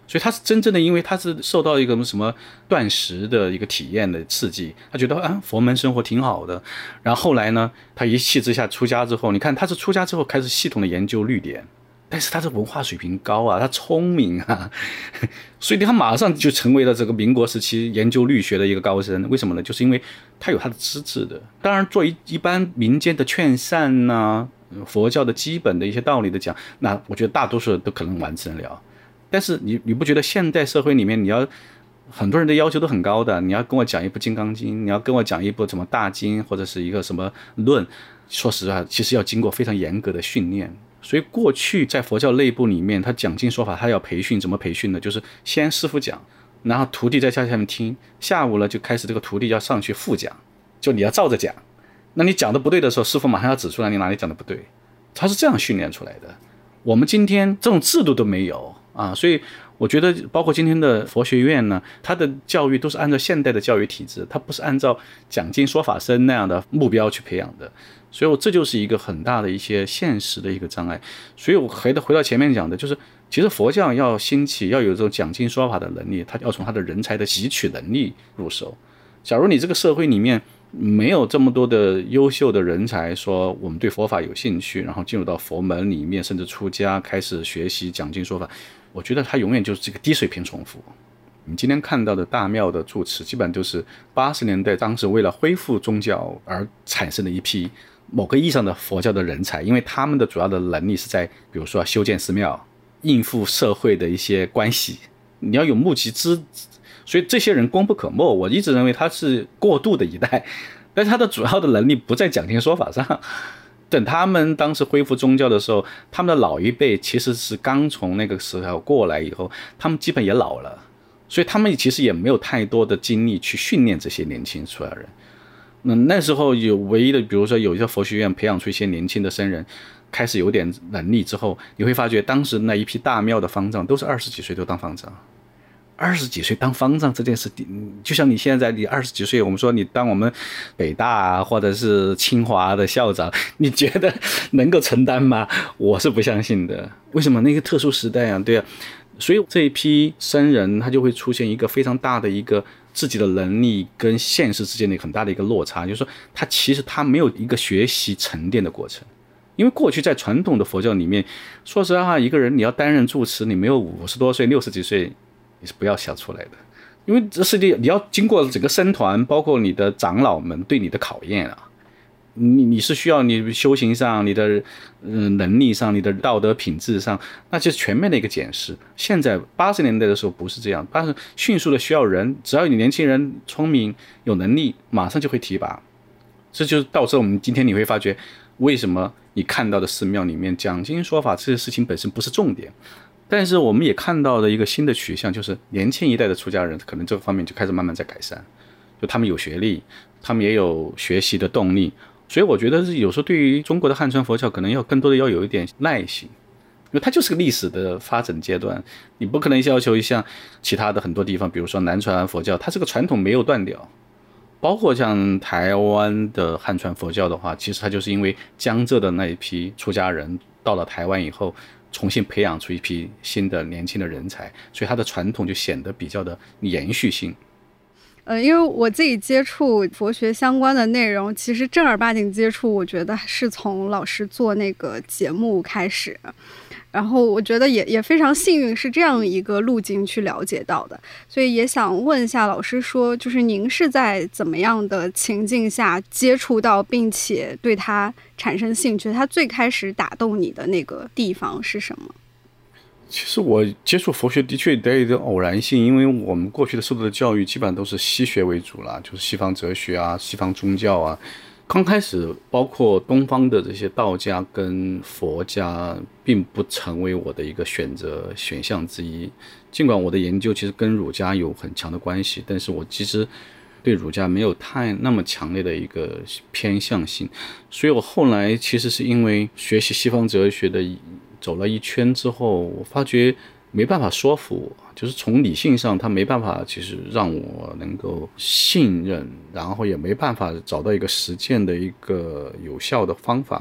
所以他是真正的，因为他是受到一个什么断食的一个体验的刺激，他觉得啊佛门生活挺好的。然后后来呢，他一气之下出家之后，你看他是出家之后开始系统的研究律典，但是他的文化水平高啊，他聪明啊，所以他马上就成为了这个民国时期研究律学的一个高僧。为什么呢？就是因为他有他的资质的。当然做一一般民间的劝善呐、啊，佛教的基本的一些道理的讲，那我觉得大多数人都可能完成了。但是你你不觉得现代社会里面，你要很多人的要求都很高的，你要跟我讲一部《金刚经》，你要跟我讲一部什么大经或者是一个什么论，说实话其实要经过非常严格的训练。所以过去在佛教内部里面，他讲经说法，他要培训，怎么培训呢？就是先师傅讲，然后徒弟在下面听，下午了就开始这个徒弟要上去复讲，就你要照着讲，那你讲的不对的时候，师傅马上要指出来你哪里讲的不对，他是这样训练出来的。我们今天这种制度都没有啊，所以我觉得包括今天的佛学院呢，它的教育都是按照现代的教育体制，它不是按照讲经说法僧那样的目标去培养的，所以我这就是一个很大的一些现实的一个障碍。所以我回到回到前面讲的，就是其实佛教要兴起，要有这种讲经说法的能力，它要从它的人才的汲取能力入手。假如你这个社会里面没有这么多的优秀的人才，说我们对佛法有兴趣，然后进入到佛门里面，甚至出家开始学习讲经说法，我觉得它永远就是这个低水平重复。你今天看到的大庙的住持，基本上都是八十年代当时为了恢复宗教而产生的一批某个意义上的佛教的人才，因为他们的主要的能力是在比如说修建寺庙，应付社会的一些关系，你要有目集资，所以这些人功不可没。我一直认为他是过渡的一代，但是他的主要的能力不在讲经说法上。等他们当时恢复宗教的时候，他们的老一辈其实是刚从那个时候过来以后，他们基本也老了，所以他们其实也没有太多的精力去训练这些年轻出来的人。那那时候有唯一的，比如说有一些佛学院培养出一些年轻的僧人，开始有点能力之后，你会发觉当时那一批大庙的方丈都是二十几岁就当方丈。二十几岁当方丈这件事，就像你现在你二十几岁，我们说你当我们北大啊或者是清华的校长，你觉得能够承担吗？我是不相信的。为什么？那个特殊时代啊，对啊，所以这一批僧人他就会出现一个非常大的一个自己的能力跟现实之间的很大的一个落差，就是说他其实他没有一个学习沉淀的过程。因为过去在传统的佛教里面，说实话，一个人你要担任住持，你没有五十多岁六十几岁你是不要想出来的，因为这是你你要经过整个僧团，包括你的长老们对你的考验啊。你你是需要你修行上、你的嗯能力上、你的道德品质上，那就是全面的一个检视。现在八十年代的时候不是这样，八十迅速的需要人，只要你年轻人聪明有能力，马上就会提拔。这就是导致我们今天你会发觉，为什么你看到的寺庙里面讲经说法这些事情本身不是重点。但是我们也看到了一个新的取向，就是年轻一代的出家人可能这个方面就开始慢慢在改善，就他们有学历，他们也有学习的动力。所以我觉得有时候对于中国的汉传佛教可能要更多的要有一点耐心，因为它就是个历史的发展阶段，你不可能要求像其他的很多地方，比如说南传佛教，它这个传统没有断掉。包括像台湾的汉传佛教的话，其实它就是因为江浙的那一批出家人到了台湾以后，重新培养出一批新的年轻的人才，所以它的传统就显得比较的延续性。 呃，因为我自己接触佛学相关的内容，其实正儿八经接触，我觉得是从老师做那个节目开始。然后我觉得也也非常幸运是这样一个路径去了解到的，所以也想问一下老师说，就是您是在怎么样的情境下接触到并且对它产生兴趣，它最开始打动你的那个地方是什么？ 其实我接触佛学的确得有一个偶然性，因为我们过去的受到的教育基本上都是西学为主啦，就是西方哲学啊、西方宗教啊。刚开始包括东方的这些道家跟佛家并不成为我的一个选择选项之一，尽管我的研究其实跟儒家有很强的关系，但是我其实对儒家没有太那么强烈的一个偏向性。所以我后来其实是因为学习西方哲学的走了一圈之后，我发觉没办法说服我，就是从理性上他没办法其实让我能够信任，然后也没办法找到一个实践的一个有效的方法。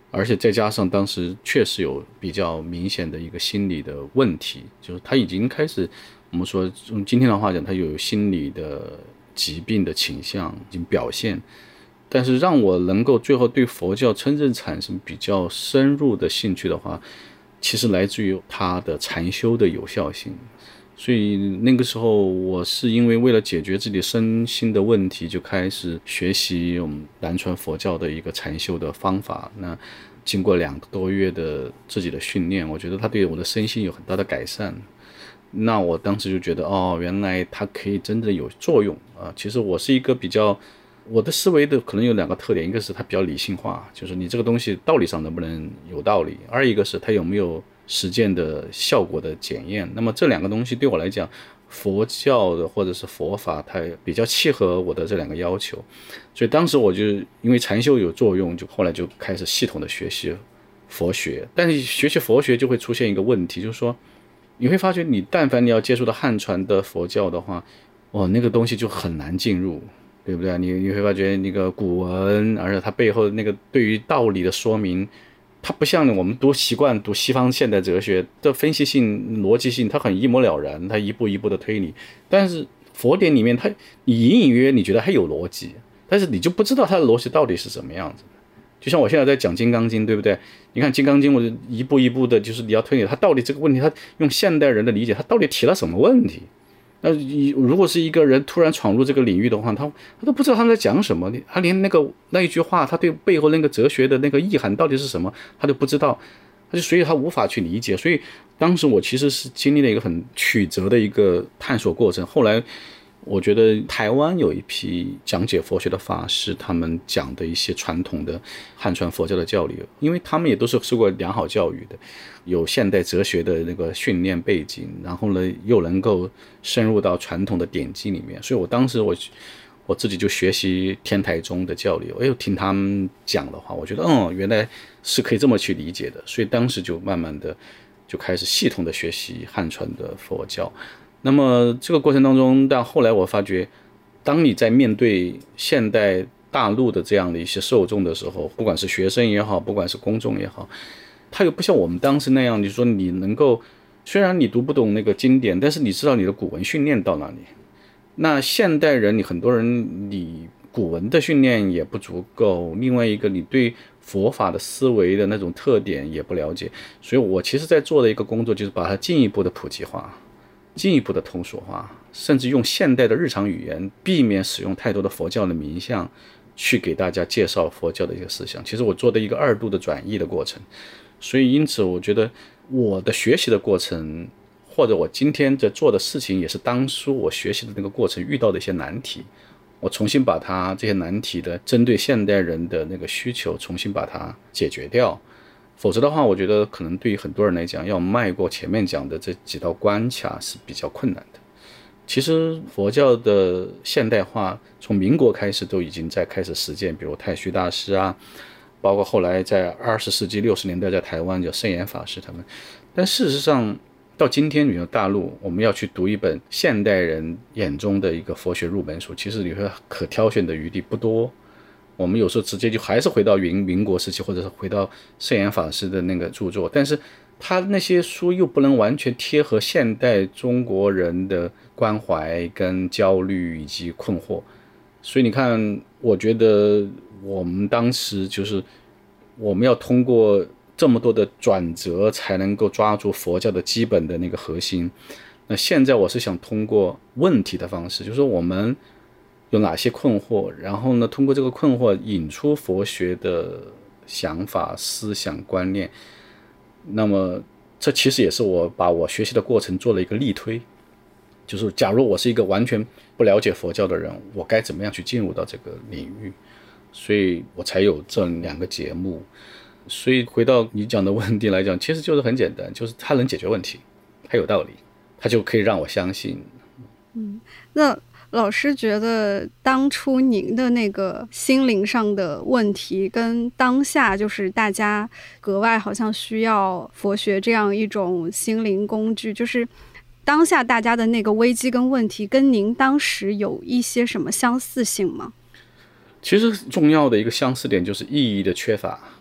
而且再加上当时确实有比较明显的一个心理的问题，就是他已经开始，我们说用今天的话讲，他有心理的疾病的倾向已经表现。但是让我能够最后对佛教真正产生比较深入的兴趣的话，其实来自于他的禅修的有效性。所以那个时候我是因为为了解决自己身心的问题，就开始学习我们南传佛教的一个禅修的方法。那经过两个多月的自己的训练，我觉得它对我的身心有很大的改善。那我当时就觉得，哦，原来它可以真的有作用啊！其实我是一个比较，我的思维的可能有两个特点，一个是它比较理性化，就是你这个东西道理上能不能有道理；二一个是它有没有实践的效果的检验。那么这两个东西对我来讲，佛教的或者是佛法，它比较契合我的这两个要求。所以当时我就因为禅修有作用，就后来就开始系统的学习佛学。但是学习佛学就会出现一个问题，就是说你会发觉你但凡你要接触到汉传的佛教的话，哦，那个东西就很难进入，对不对？你你会发觉那个古文，而且它背后那个对于道理的说明，它不像我们读习惯读西方现代哲学的分析性逻辑性，它很一目了然，它一步一步的推理。但是佛典里面它你隐隐约约你觉得它有逻辑，但是你就不知道它的逻辑到底是什么样子的。就像我现在在讲金刚经，对不对？你看金刚经我就一步一步的，就是你要推理它到底这个问题，它用现代人的理解它到底提了什么问题。那如果是一个人突然闯入这个领域的话，他他都不知道他们在讲什么，他连那个那一句话，他对背后那个哲学的那个意涵到底是什么，他都不知道，他就所以他无法去理解。所以当时我其实是经历了一个很曲折的一个探索过程。后来我觉得台湾有一批讲解佛学的法师，他们讲的一些传统的汉传佛教的教理，因为他们也都是受过良好教育的，有现代哲学的那个训练背景，然后呢又能够深入到传统的典籍里面，所以我当时我我自己就学习天台宗的教理，我又听他们讲的话，我觉得嗯，原来是可以这么去理解的，所以当时就慢慢的就开始系统的学习汉传的佛教。那么这个过程当中，但后来我发觉，当你在面对现代大陆的这样的一些受众的时候，不管是学生也好，不管是公众也好，他又不像我们当时那样，你说你能够，虽然你读不懂那个经典，但是你知道你的古文训练到哪里。那现代人，你很多人你古文的训练也不足够，另外一个你对佛法的思维的那种特点也不了解，所以我其实在做的一个工作就是把它进一步的普及化，进一步的通俗化，甚至用现代的日常语言，避免使用太多的佛教的名相，去给大家介绍佛教的一个思想。其实我做的一个二度的转译的过程，所以因此我觉得我的学习的过程，或者我今天在做的事情，也是当初我学习的那个过程遇到的一些难题，我重新把它这些难题的针对现代人的那个需求重新把它解决掉。否则的话，我觉得可能对于很多人来讲，要迈过前面讲的这几道关卡是比较困难的。其实佛教的现代化从民国开始都已经在开始实践，比如太虚大师啊，包括后来在二十世纪六十年代在台湾叫圣严法师他们。但事实上到今天，比如大陆我们要去读一本现代人眼中的一个佛学入门书，其实你会可挑选的余地不多。我们有时候直接就还是回到民民国时期，或者是回到圣严法师的那个著作，但是他那些书又不能完全贴合现代中国人的关怀跟焦虑以及困惑。所以你看，我觉得我们当时就是我们要通过这么多的转折才能够抓住佛教的基本的那个核心。那现在我是想通过问题的方式，就是说我们有哪些困惑，然后呢，通过这个困惑引出佛学的想法、思想、观念。那么这其实也是我把我学习的过程做了一个例推，就是假如我是一个完全不了解佛教的人，我该怎么样去进入到这个领域，所以我才有这两个节目。所以回到你讲的问题来讲，其实就是很简单，就是它能解决问题，它有道理，它就可以让我相信。 嗯，那老师觉得当初您的那个心灵上的问题跟当下就是大家格外好像需要佛学这样一种心灵工具，就是当下大家的那个危机跟问题跟您当时有一些什么相似性吗？ 其实重要的一个相似点就是意义的缺乏。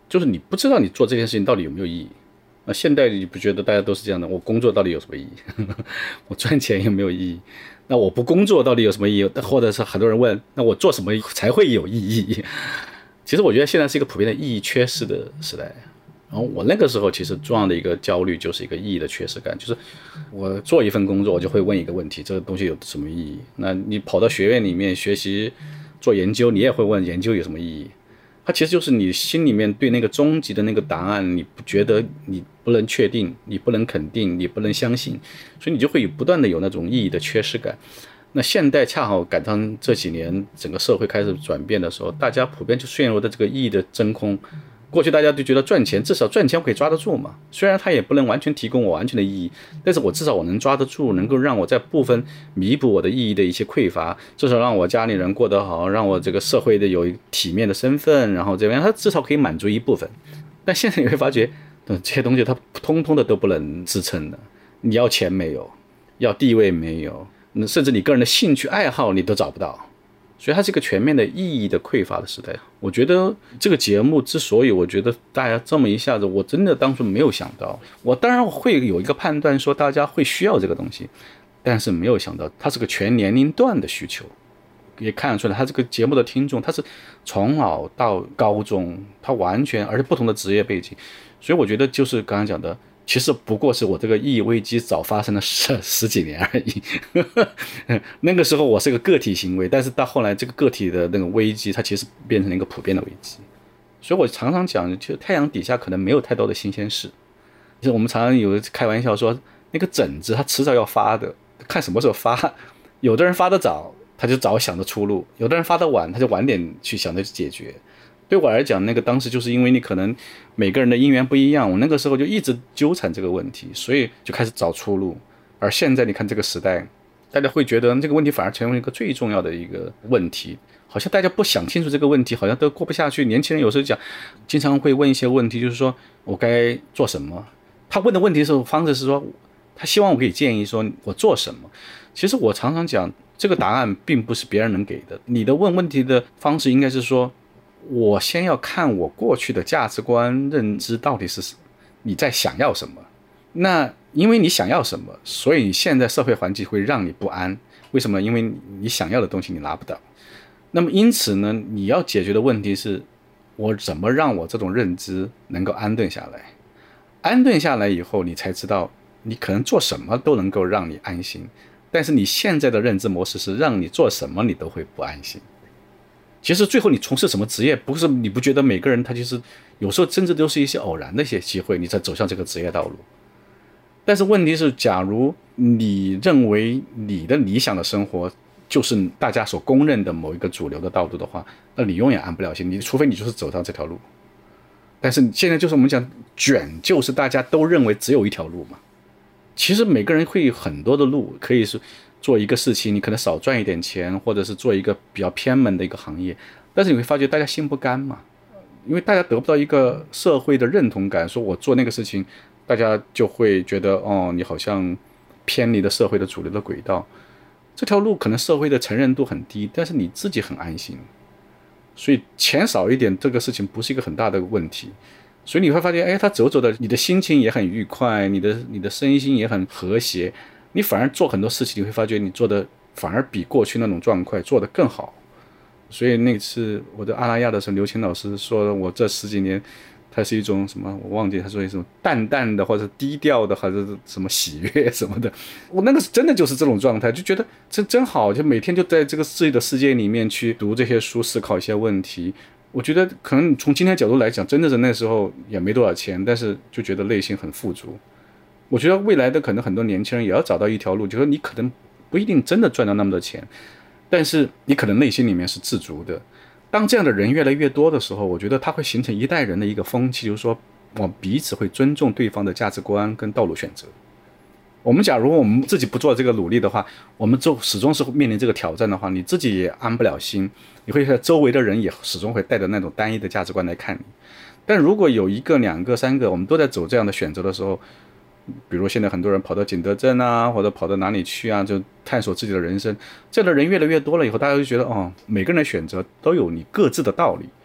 就是你不知道你做这件事情到底有没有意义。那现在你不觉得大家都是这样的？我工作到底有什么意义？我赚钱有没有意义？那我不工作到底有什么意义？或者是很多人问，那我做什么才会有意义？其实我觉得现在是一个普遍的意义缺失的时代。然后我那个时候其实重要的一个焦虑就是一个意义的缺失感，就是我做一份工作，我就会问一个问题，这个东西有什么意义？那你跑到学院里面学习做研究，你也会问研究有什么意义？它其实就是你心里面对那个终极的那个答案，你不觉得，你不能确定，你不能肯定，你不能相信，所以你就会不断的有那种意义的缺失感。那现代恰好赶上这几年整个社会开始转变的时候，大家普遍就陷入的这个意义的真空。过去大家都觉得赚钱，至少赚钱我可以抓得住嘛，虽然它也不能完全提供我完全的意义，但是我至少我能抓得住，能够让我在部分弥补我的意义的一些匮乏，至少让我家里人过得好，让我这个社会的有体面的身份，然后这样它至少可以满足一部分。但现在你会发觉这些东西它通通的都不能支撑的，你要钱没有，要地位没有，甚至你个人的兴趣爱好你都找不到，所以它是一个全面的意义的匮乏的时代。我觉得这个节目之所以我觉得大家这么一下子，我真的当初没有想到，我当然会有一个判断说大家会需要这个东西，但是没有想到它是个全年龄段的需求。也看得出来它这个节目的听众他是从老到高中，他完全而且不同的职业背景，所以我觉得就是刚刚讲的，其实不过是我这个意义危机早发生了十十几年而已那个时候我是个个体行为，但是到后来这个个体的那个危机它其实变成了一个普遍的危机。所以我常常讲，就太阳底下可能没有太多的新鲜事。就是我们常常有开玩笑说，那个疹子它迟早要发的，看什么时候发。有的人发得早，他就早想着出路；有的人发得晚，他就晚点去想着解决。对我来讲，那个当时就是因为你可能每个人的因缘不一样，我那个时候就一直纠缠这个问题，所以就开始找出路。而现在你看这个时代，大家会觉得这个问题反而成为一个最重要的一个问题，好像大家不想清楚这个问题，好像都过不下去。年轻人有时候讲，经常会问一些问题，就是说我该做什么。他问的问题的时候方式是说，他希望我给建议说我做什么。其实我常常讲，这个答案并不是别人能给的，你的问问题的方式应该是说，我先要看我过去的价值观认知到底是你在想要什么。那因为你想要什么，所以你现在社会环境会让你不安。为什么？因为你想要的东西你拿不到。那么因此呢，你要解决的问题是，我怎么让我这种认知能够安顿下来。安顿下来以后，你才知道你可能做什么都能够让你安心，但是你现在的认知模式是让你做什么你都会不安心。其实最后你从事什么职业，不是你不觉得每个人他其实有时候甚至都是一些偶然的一些机会，你才走向这个职业道路。但是问题是，假如你认为你的理想的生活就是大家所公认的某一个主流的道路的话，那你永远安不了心，你除非你就是走上这条路。但是现在就是我们讲卷，就是大家都认为只有一条路嘛。其实每个人会有很多的路，可以是做一个事情，你可能少赚一点钱，或者是做一个比较偏门的一个行业，但是你会发觉大家心不甘嘛，因为大家得不到一个社会的认同感，说我做那个事情，大家就会觉得哦，你好像偏离了社会的主流的轨道。这条路可能社会的承认度很低，但是你自己很安心，所以钱少一点这个事情不是一个很大的问题。所以你会发现，哎，他走走的，你的心情也很愉快，你的你的身心也很和谐，你反而做很多事情，你会发觉你做的反而比过去那种状况做得更好。所以那次我的阿那亚的时候，刘青老师说我这十几年，它是一种什么我忘记，他说一种淡淡的或者低调的，还是什么喜悦什么的。我那个真的就是这种状态，就觉得真真好，就每天就在这个自己的世界里面去读这些书，思考一些问题。我觉得可能从今天角度来讲，真的是那时候也没多少钱，但是就觉得内心很富足。我觉得未来的可能很多年轻人也要找到一条路，就是你可能不一定真的赚到那么多钱，但是你可能内心里面是自足的。当这样的人越来越多的时候，我觉得它会形成一代人的一个风气，就是说我们彼此会尊重对方的价值观跟道路选择。我们假如我们自己不做这个努力的话，我们就始终是面临这个挑战的话，你自己也安不了心，你会周围的人也始终会带着那种单一的价值观来看你。但如果有一个两个三个我们都在走这样的选择的时候，比如现在很多人跑到景德镇啊，或者跑到哪里去啊，就探索自己的人生，这样的人越来越多了以后，大家就觉得哦，每个人的选择都有你各自的道理，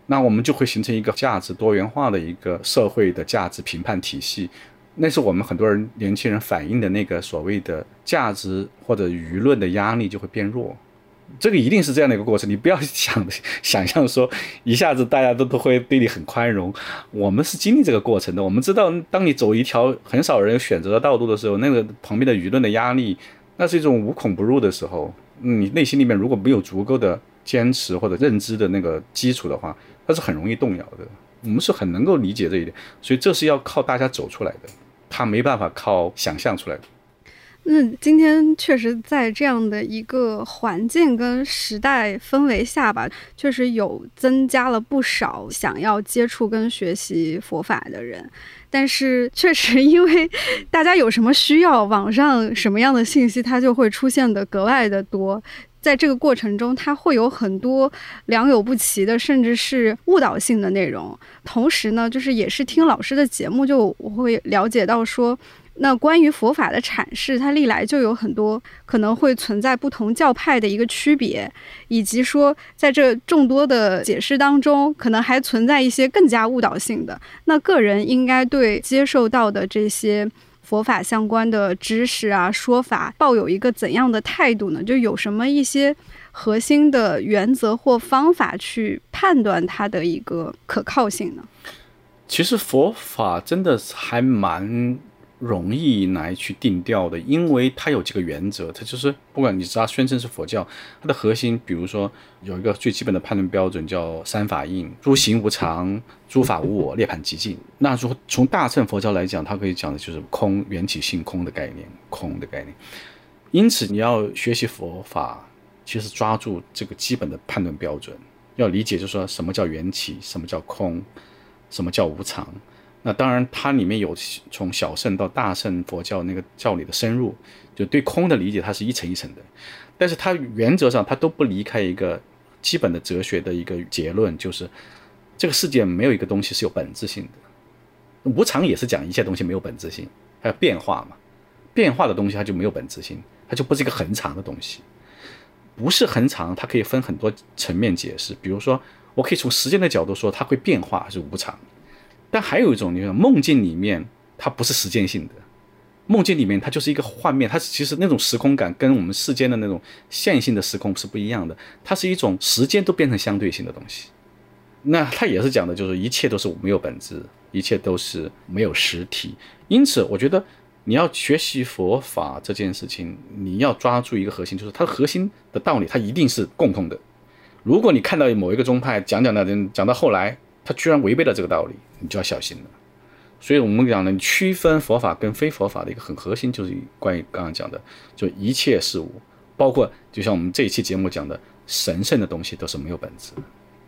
那我们就会形成一个价值多元化的一个社会的价值评判体系，那是我们很多人年轻人反映的那个所谓的价值或者舆论的压力就会变弱。这个一定是这样的一个过程，你不要想想象说一下子大家都都会对你很宽容，我们是经历这个过程的。我们知道当你走一条很少人选择的道路的时候，那个旁边的舆论的压力，那是一种无孔不入的时候，你内心里面如果没有足够的坚持或者认知的那个基础的话，它是很容易动摇的。我们是很能够理解这一点，所以这是要靠大家走出来的，它没办法靠想象出来的。 那今天确实在这样的一个环境跟时代氛围下吧，确实有增加了不少想要接触跟学习佛法的人，但是确实因为大家有什么需要，网上什么样的信息它就会出现的格外的多，在这个过程中它会有很多良莠不齐的甚至是误导性的内容。同时呢，就是也是听老师的节目，就我会了解到说，那关于佛法的阐释，它历来就有很多可能会存在不同教派的一个区别，以及说在这众多的解释当中，可能还存在一些更加误导性的。那个人应该对接受到的这些佛法相关的知识啊说法抱有一个怎样的态度呢？就有什么一些核心的原则或方法去判断它的一个可靠性呢？ 其实佛法真的还蛮容易来去定调的，因为它有几个原则，它就是不管你知道宣称是佛教，它的核心比如说有一个最基本的判断标准叫三法印，诸行无常，诸法无我，涅槃寂静。那如果从大乘佛教来讲，它可以讲的就是空，缘起性空的概念，空的概念。因此你要学习佛法，其实抓住这个基本的判断标准，要理解就是说什么叫缘起，什么叫空，什么叫无常。那当然它里面有从小乘到大乘佛教那个教理的深入，就对空的理解它是一层一层的，但是它原则上它都不离开一个基本的哲学的一个结论，就是这个世界没有一个东西是有本质性的。无常也是讲一切东西没有本质性，还有变化嘛，变化的东西它就没有本质性，它就不是一个恒常的东西。不是恒常它可以分很多层面解释，比如说我可以从时间的角度说它会变化还是无常，但还有一种，你看梦境里面它不是时间性的，梦境里面它就是一个幻灭，它其实那种时空感跟我们世间的那种线性的时空是不一样的，它是一种时间都变成相对性的东西。那它也是讲的就是一切都是没有本质，一切都是没有实体。因此我觉得你要学习佛法这件事情，你要抓住一个核心，就是它核心的道理它一定是共通的。如果你看到某一个宗派讲讲的人讲到后来他居然违背了这个道理，你就要小心了。所以我们讲呢，你区分佛法跟非佛法的一个很核心，就是关于刚刚讲的，就一切事物，包括就像我们这一期节目讲的，神圣的东西都是没有本质的。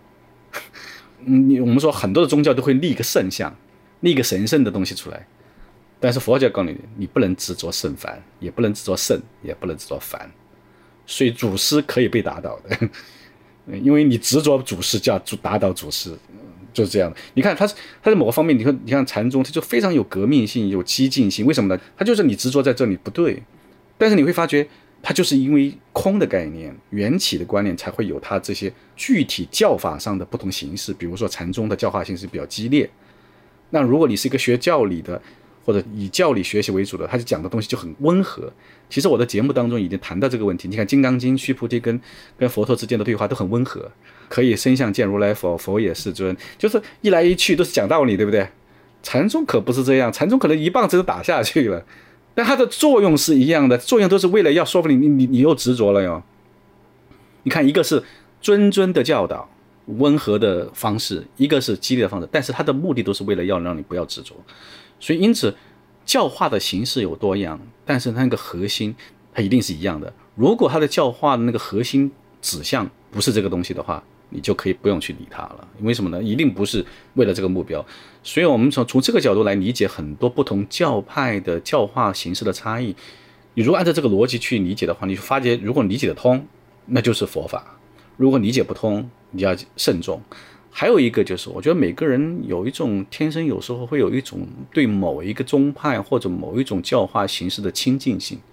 嗯，我们说很多的宗教都会立一个圣像，立一个神圣的东西出来，但是佛教告诉你，你不能执着圣凡，也不能执着圣，也不能执着凡，所以祖师可以被打倒的。因为你执着祖师就要打倒祖师，就是这样的。你看他他在某个方面，你看你看禅宗，他就非常有革命性，有激进性。为什么呢？他就是你执着在这里不对，但是你会发觉，他就是因为空的概念、缘起的观念，才会有他这些具体教法上的不同形式。比如说禅宗的教化形式比较激烈，那如果你是一个学教理的，或者以教理学习为主的，他就讲的东西就很温和。其实我的节目当中已经谈到这个问题，你看《金刚经》须菩提跟跟佛陀之间的对话都很温和，可以身相见如来佛，佛也世尊，就是一来一去都是讲道理，对不对？禅宗可不是这样，禅宗可能一棒子就打下去了，但它的作用是一样的，作用都是为了要说服你，你你又执着了哟。你看，一个是谆谆的教导，温和的方式，一个是激烈的方式，但是它的目的都是为了要让你不要执着。所以因此教化的形式有多样，但是它那个核心它一定是一样的。如果它的教化的那个核心指向不是这个东西的话，你就可以不用去理它了。为什么呢？一定不是为了这个目标。所以我们从从这个角度来理解很多不同教派的教化形式的差异，你如果按照这个逻辑去理解的话，你就发觉如果你理解得通，那就是佛法；如果理解不通，你要慎重。还有一个就是，我觉得每个人有一种天生有时候会有一种对某一个宗派或者某一种教化形式的亲近性，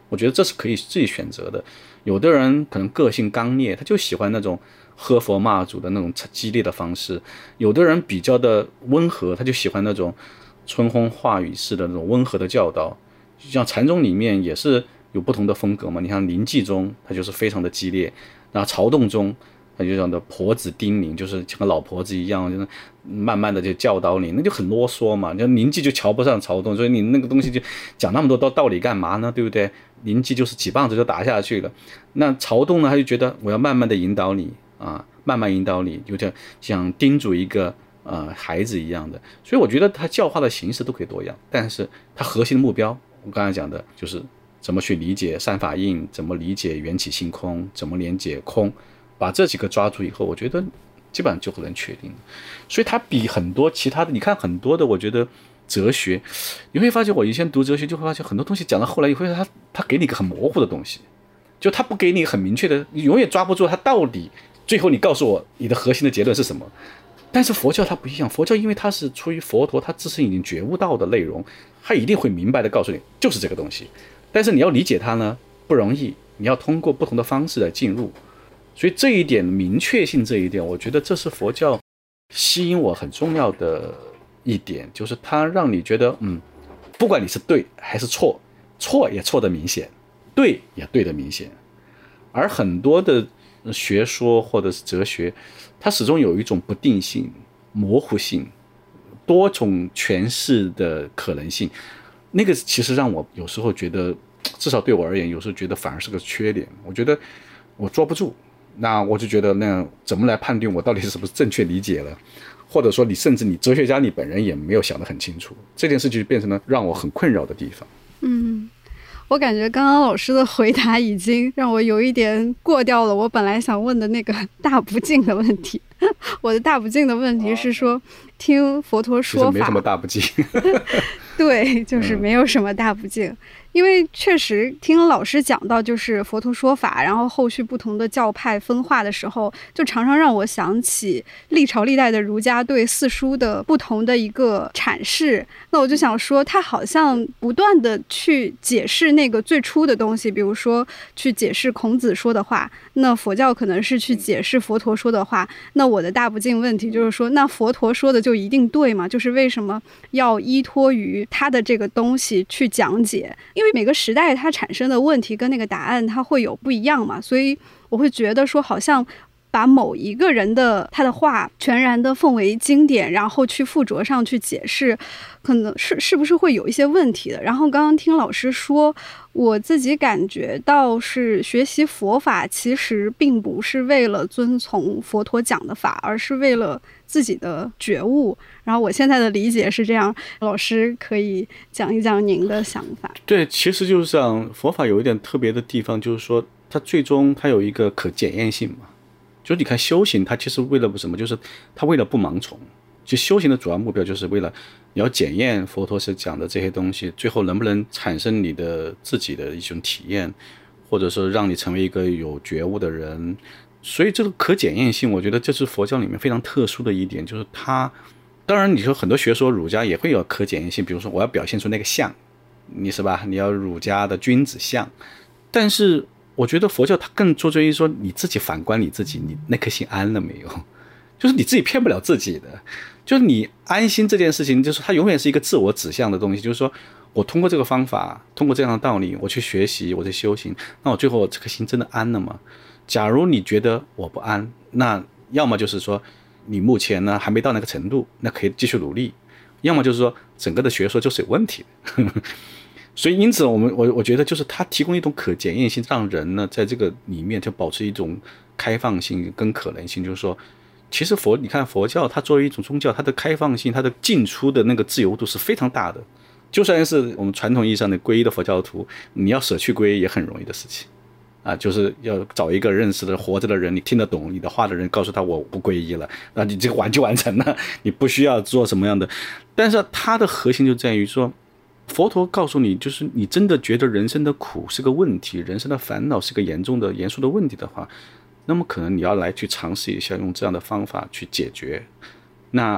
我觉得这是可以自己选择的。有的人可能个性刚烈，他就喜欢那种喝佛骂祖的那种激烈的方式；有的人比较的温和，他就喜欢那种春风化雨式的那种温和的教导。像禅宗里面也是有不同的风格嘛，你像临济宗，它就是非常的激烈，然后曹洞宗，它就讲的婆子叮咛，就是像个老婆子一样，就是慢慢的就教导你，那就很啰嗦嘛。就临济就瞧不上曹洞，所以你那个东西就讲那么多道理干嘛呢？对不对？临济就是几棒子就打下去了。那曹洞呢，他就觉得我要慢慢的引导你啊，慢慢引导你，就像像叮嘱一个呃孩子一样的。所以我觉得他教化的形式都可以多样，但是他核心的目标，我刚才讲的就是怎么去理解三法印，怎么理解缘起性空，怎么理解空，把这几个抓住以后，我觉得基本上就能确定。所以它比很多其他的，你看很多的，我觉得哲学，你会发现我以前读哲学就会发现很多东西讲到后来，你会他他给你一个很模糊的东西，就他不给你很明确的，你永远抓不住他到底最后你告诉我你的核心的结论是什么。但是佛教它不一样，佛教因为它是出于佛陀他自身已经觉悟到的内容，他一定会明白的告诉你就是这个东西。但是你要理解它呢不容易，你要通过不同的方式来进入。所以这一点明确性，这一点我觉得这是佛教吸引我很重要的一点，就是它让你觉得嗯，不管你是对还是错，错也错得明显，对也对得明显。而很多的学说或者是哲学，它始终有一种不定性、模糊性、多种诠释的可能性，那个其实让我有时候觉得，至少对我而言，有时候觉得反而是个缺点。我觉得我捉不住，那我就觉得那怎么来判定我到底是不是正确理解了，或者说你甚至你哲学家你本人也没有想得很清楚，这件事就变成了让我很困扰的地方。 嗯，我感觉刚刚老师的回答已经让我有一点过掉了我本来想问的那个大不敬的问题。我的大不敬的问题是说，听佛陀说法， 没什么大不敬。 对，就是没有什么大不敬。嗯，因为确实听老师讲到就是佛陀说法，然后后续不同的教派分化的时候，就常常让我想起历朝历代的儒家对四书的不同的一个阐释。那我就想说，他好像不断的去解释那个最初的东西，比如说去解释孔子说的话，那佛教可能是去解释佛陀说的话。那我的大不敬问题就是说，那佛陀说的就一定对吗？就是为什么要依托于他的这个东西去讲解？因为每个时代它产生的问题跟那个答案它会有不一样嘛，所以我会觉得说，好像把某一个人的他的话全然的奉为经典，然后去附着上去解释，可能是是不是会有一些问题的。然后刚刚听老师说，我自己感觉到是学习佛法其实并不是为了遵从佛陀讲的法，而是为了自己的觉悟。然后我现在的理解是这样，老师可以讲一讲您的想法。 对，其实就是这样，佛法有一点特别的地方，就是说它最终它有一个可检验性嘛。就是你看修行，它其实为了什么？就是它为了不盲从。其实修行的主要目标就是为了你要检验佛陀是讲的这些东西，最后能不能产生你的自己的一种体验，或者说让你成为一个有觉悟的人。所以这个可检验性，我觉得这是佛教里面非常特殊的一点，就是它，当然你说很多学说儒家也会有可检验性，比如说我要表现出那个相，你是吧？你要儒家的君子相，但是我觉得佛教它更注重于说你自己反观你自己，你那颗心安了没有？就是你自己骗不了自己的，就是你安心这件事情，就是它永远是一个自我指向的东西。就是说我通过这个方法，通过这样的道理，我去学习，我去修行，那我最后这颗心真的安了吗？假如你觉得我不安，那要么就是说你目前呢还没到那个程度，那可以继续努力；要么就是说整个的学说就是有问题的。所以因此我们我我觉得就是它提供一种可检验性，让人呢在这个里面就保持一种开放性跟可能性。就是说其实佛你看佛教它作为一种宗教，它的开放性，它的进出的那个自由度是非常大的。就算是我们传统意义上的皈依的佛教徒，你要舍去皈依也很容易的事情啊，就是要找一个认识的活着的人，你听得懂你的话的人，告诉他我不皈依了，那你这个完就完成了，你不需要做什么样的。但是它的核心就在于说，佛陀告诉你，就是你真的觉得人生的苦是个问题，人生的烦恼是个严重的严肃的问题的话，那么可能你要来去尝试一下用这样的方法去解决。那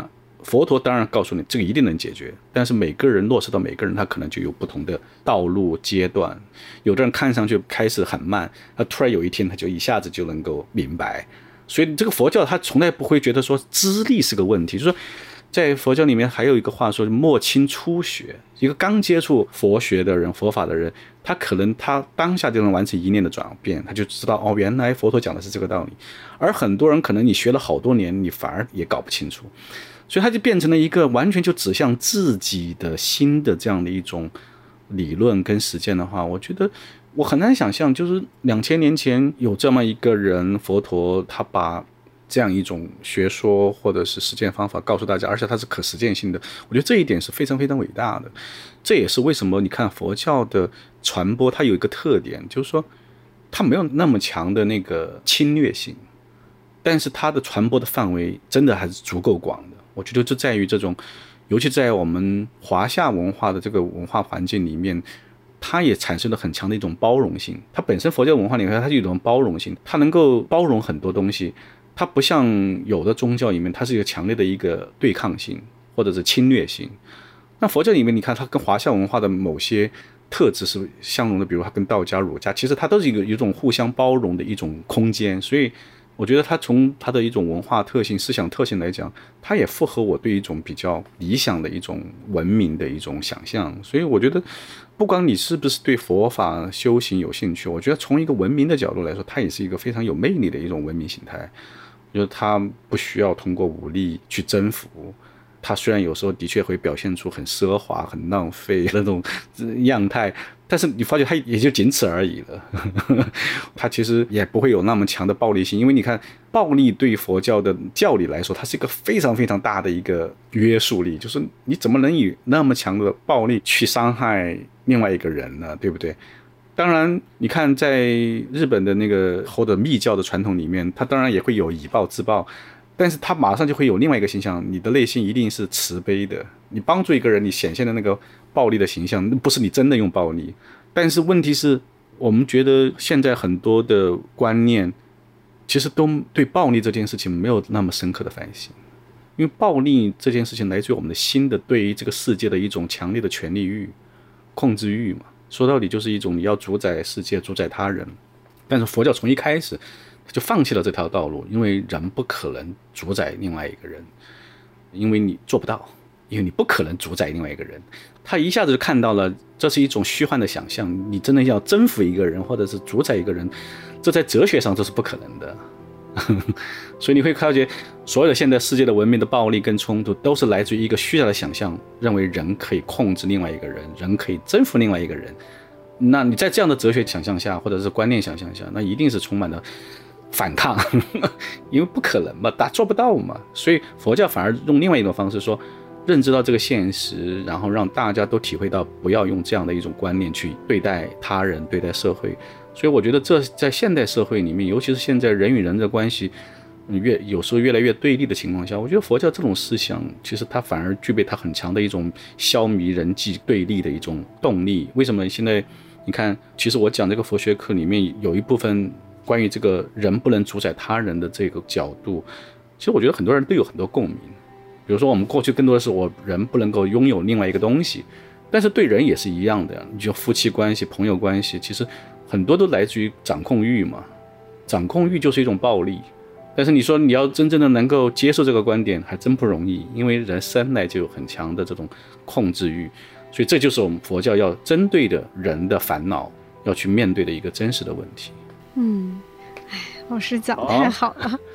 佛陀当然告诉你这个一定能解决，但是每个人落实到每个人他可能就有不同的道路阶段，有的人看上去开始很慢，他突然有一天他就一下子就能够明白。所以这个佛教他从来不会觉得说资历是个问题，就是说在佛教里面还有一个话说莫轻初学，一个刚接触佛学的人佛法的人，他可能他当下就能完成一念的转变，他就知道哦，原来佛陀讲的是这个道理。而很多人可能你学了好多年，你反而也搞不清楚，所以他就变成了一个完全就指向自己的新的这样的一种理论跟实践的话，我觉得我很难想象，就是两千年前有这么一个人，佛陀他把这样一种学说或者是实践方法告诉大家，而且它是可实践性的，我觉得这一点是非常非常伟大的。这也是为什么你看佛教的传播它有一个特点，就是说它没有那么强的那个侵略性，但是它的传播的范围真的还是足够广的。我觉得就在于这种，尤其在我们华夏文化的这个文化环境里面，它也产生了很强的一种包容性。它本身佛教文化里面它是有一种包容性，它能够包容很多东西，它不像有的宗教里面它是一个强烈的一个对抗性或者是侵略性。那佛教里面你看它跟华夏文化的某些特质是相容的，比如它跟道家儒家其实它都是一个一种互相包容的一种空间。所以我觉得它从它的一种文化特性思想特性来讲，它也符合我对一种比较理想的一种文明的一种想象。所以我觉得不管你是不是对佛法修行有兴趣，我觉得从一个文明的角度来说，它也是一个非常有魅力的一种文明形态。就是它不需要通过武力去征服，它虽然有时候的确会表现出很奢华很浪费那种样态，但是你发觉它也就仅此而已了它其实也不会有那么强的暴力性。因为你看暴力对佛教的教理来说，它是一个非常非常大的一个约束力，就是你怎么能以那么强的暴力去伤害另外一个人呢，对不对？当然你看在日本的那个或者密教的传统里面，它当然也会有以暴制暴，但是它马上就会有另外一个形象，你的内心一定是慈悲的，你帮助一个人，你显现的那个暴力的形象不是你真的用暴力。但是问题是我们觉得现在很多的观念其实都对暴力这件事情没有那么深刻的反省，因为暴力这件事情来自于我们的心的对于这个世界的一种强烈的权力欲控制欲嘛，说到底就是一种你要主宰世界主宰他人。但是佛教从一开始就放弃了这条道路，因为人不可能主宰另外一个人，因为你做不到，因为你不可能主宰另外一个人。他一下子就看到了这是一种虚幻的想象，你真的要征服一个人或者是主宰一个人，这在哲学上这是不可能的所以你会发觉所有的现在世界的文明的暴力跟冲突都是来自于一个虚假的想象，认为人可以控制另外一个人，人可以征服另外一个人。那你在这样的哲学想象下或者是观念想象下，那一定是充满了反抗因为不可能嘛，大做不到嘛。所以佛教反而用另外一种方式说，认知到这个现实，然后让大家都体会到不要用这样的一种观念去对待他人对待社会。所以我觉得这在现代社会里面，尤其是现在人与人的关系越有时候越来越对立的情况下，我觉得佛教这种思想其实它反而具备它很强的一种消弭人际对立的一种动力。为什么现在你看，其实我讲这个佛学课里面有一部分关于这个人不能主宰他人的这个角度，其实我觉得很多人都有很多共鸣。比如说我们过去更多的是我人不能够拥有另外一个东西，但是对人也是一样的呀。你就夫妻关系朋友关系，其实很多都来自于掌控欲嘛，掌控欲就是一种暴力。但是你说你要真正的能够接受这个观点还真不容易，因为人生来就有很强的这种控制欲。所以这就是我们佛教要针对的人的烦恼要去面对的一个真实的问题。 嗯，哎，老师讲太好了、哦、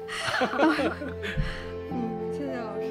嗯，谢谢老师。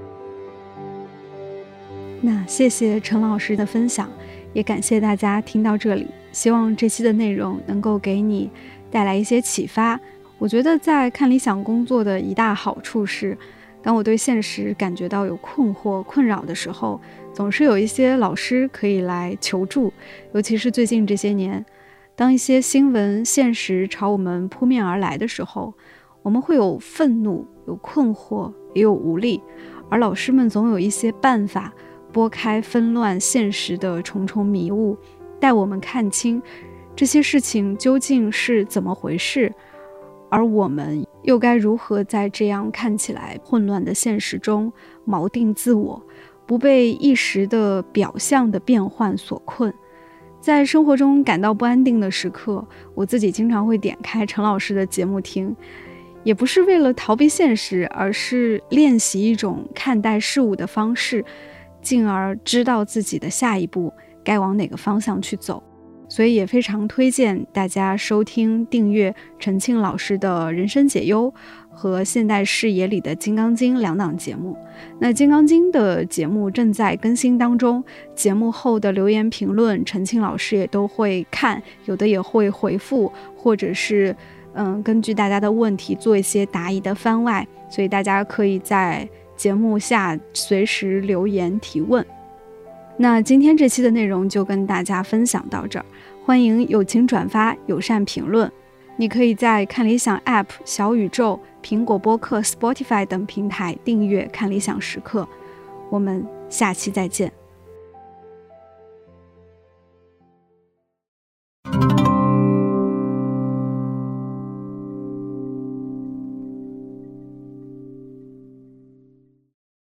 那谢谢陈老师的分享，也感谢大家听到这里，希望这期的内容能够给你带来一些启发。我觉得在看理想工作的一大好处是，当我对现实感觉到有困惑困扰的时候，总是有一些老师可以来求助。尤其是最近这些年，当一些新闻现实朝我们扑面而来的时候，我们会有愤怒有困惑也有无力，而老师们总有一些办法拨开纷乱现实的重重迷雾，带我们看清这些事情究竟是怎么回事， 而我们又该如何在这样看起来混乱的现实中锚定自我，不被一时的表象的变换所困？在生活中感到不安定的时刻，我自己经常会点开陈老师的节目听，也不是为了逃避现实，而是练习一种看待事物的方式，进而知道自己的下一步该往哪个方向去走。所以也非常推荐大家收听订阅陈庆老师的人生解忧和现代视野里的金刚经两档节目。那金刚经的节目正在更新当中，节目后的留言评论陈庆老师也都会看，有的也会回复，或者是嗯，根据大家的问题做一些答疑的番外，所以大家可以在节目下随时留言提问。那今天这期的内容就跟大家分享到这儿，欢迎友情转发、友善评论。你可以在看理想 App、小宇宙、苹果播客、Spotify 等平台订阅看理想时刻。我们下期再见。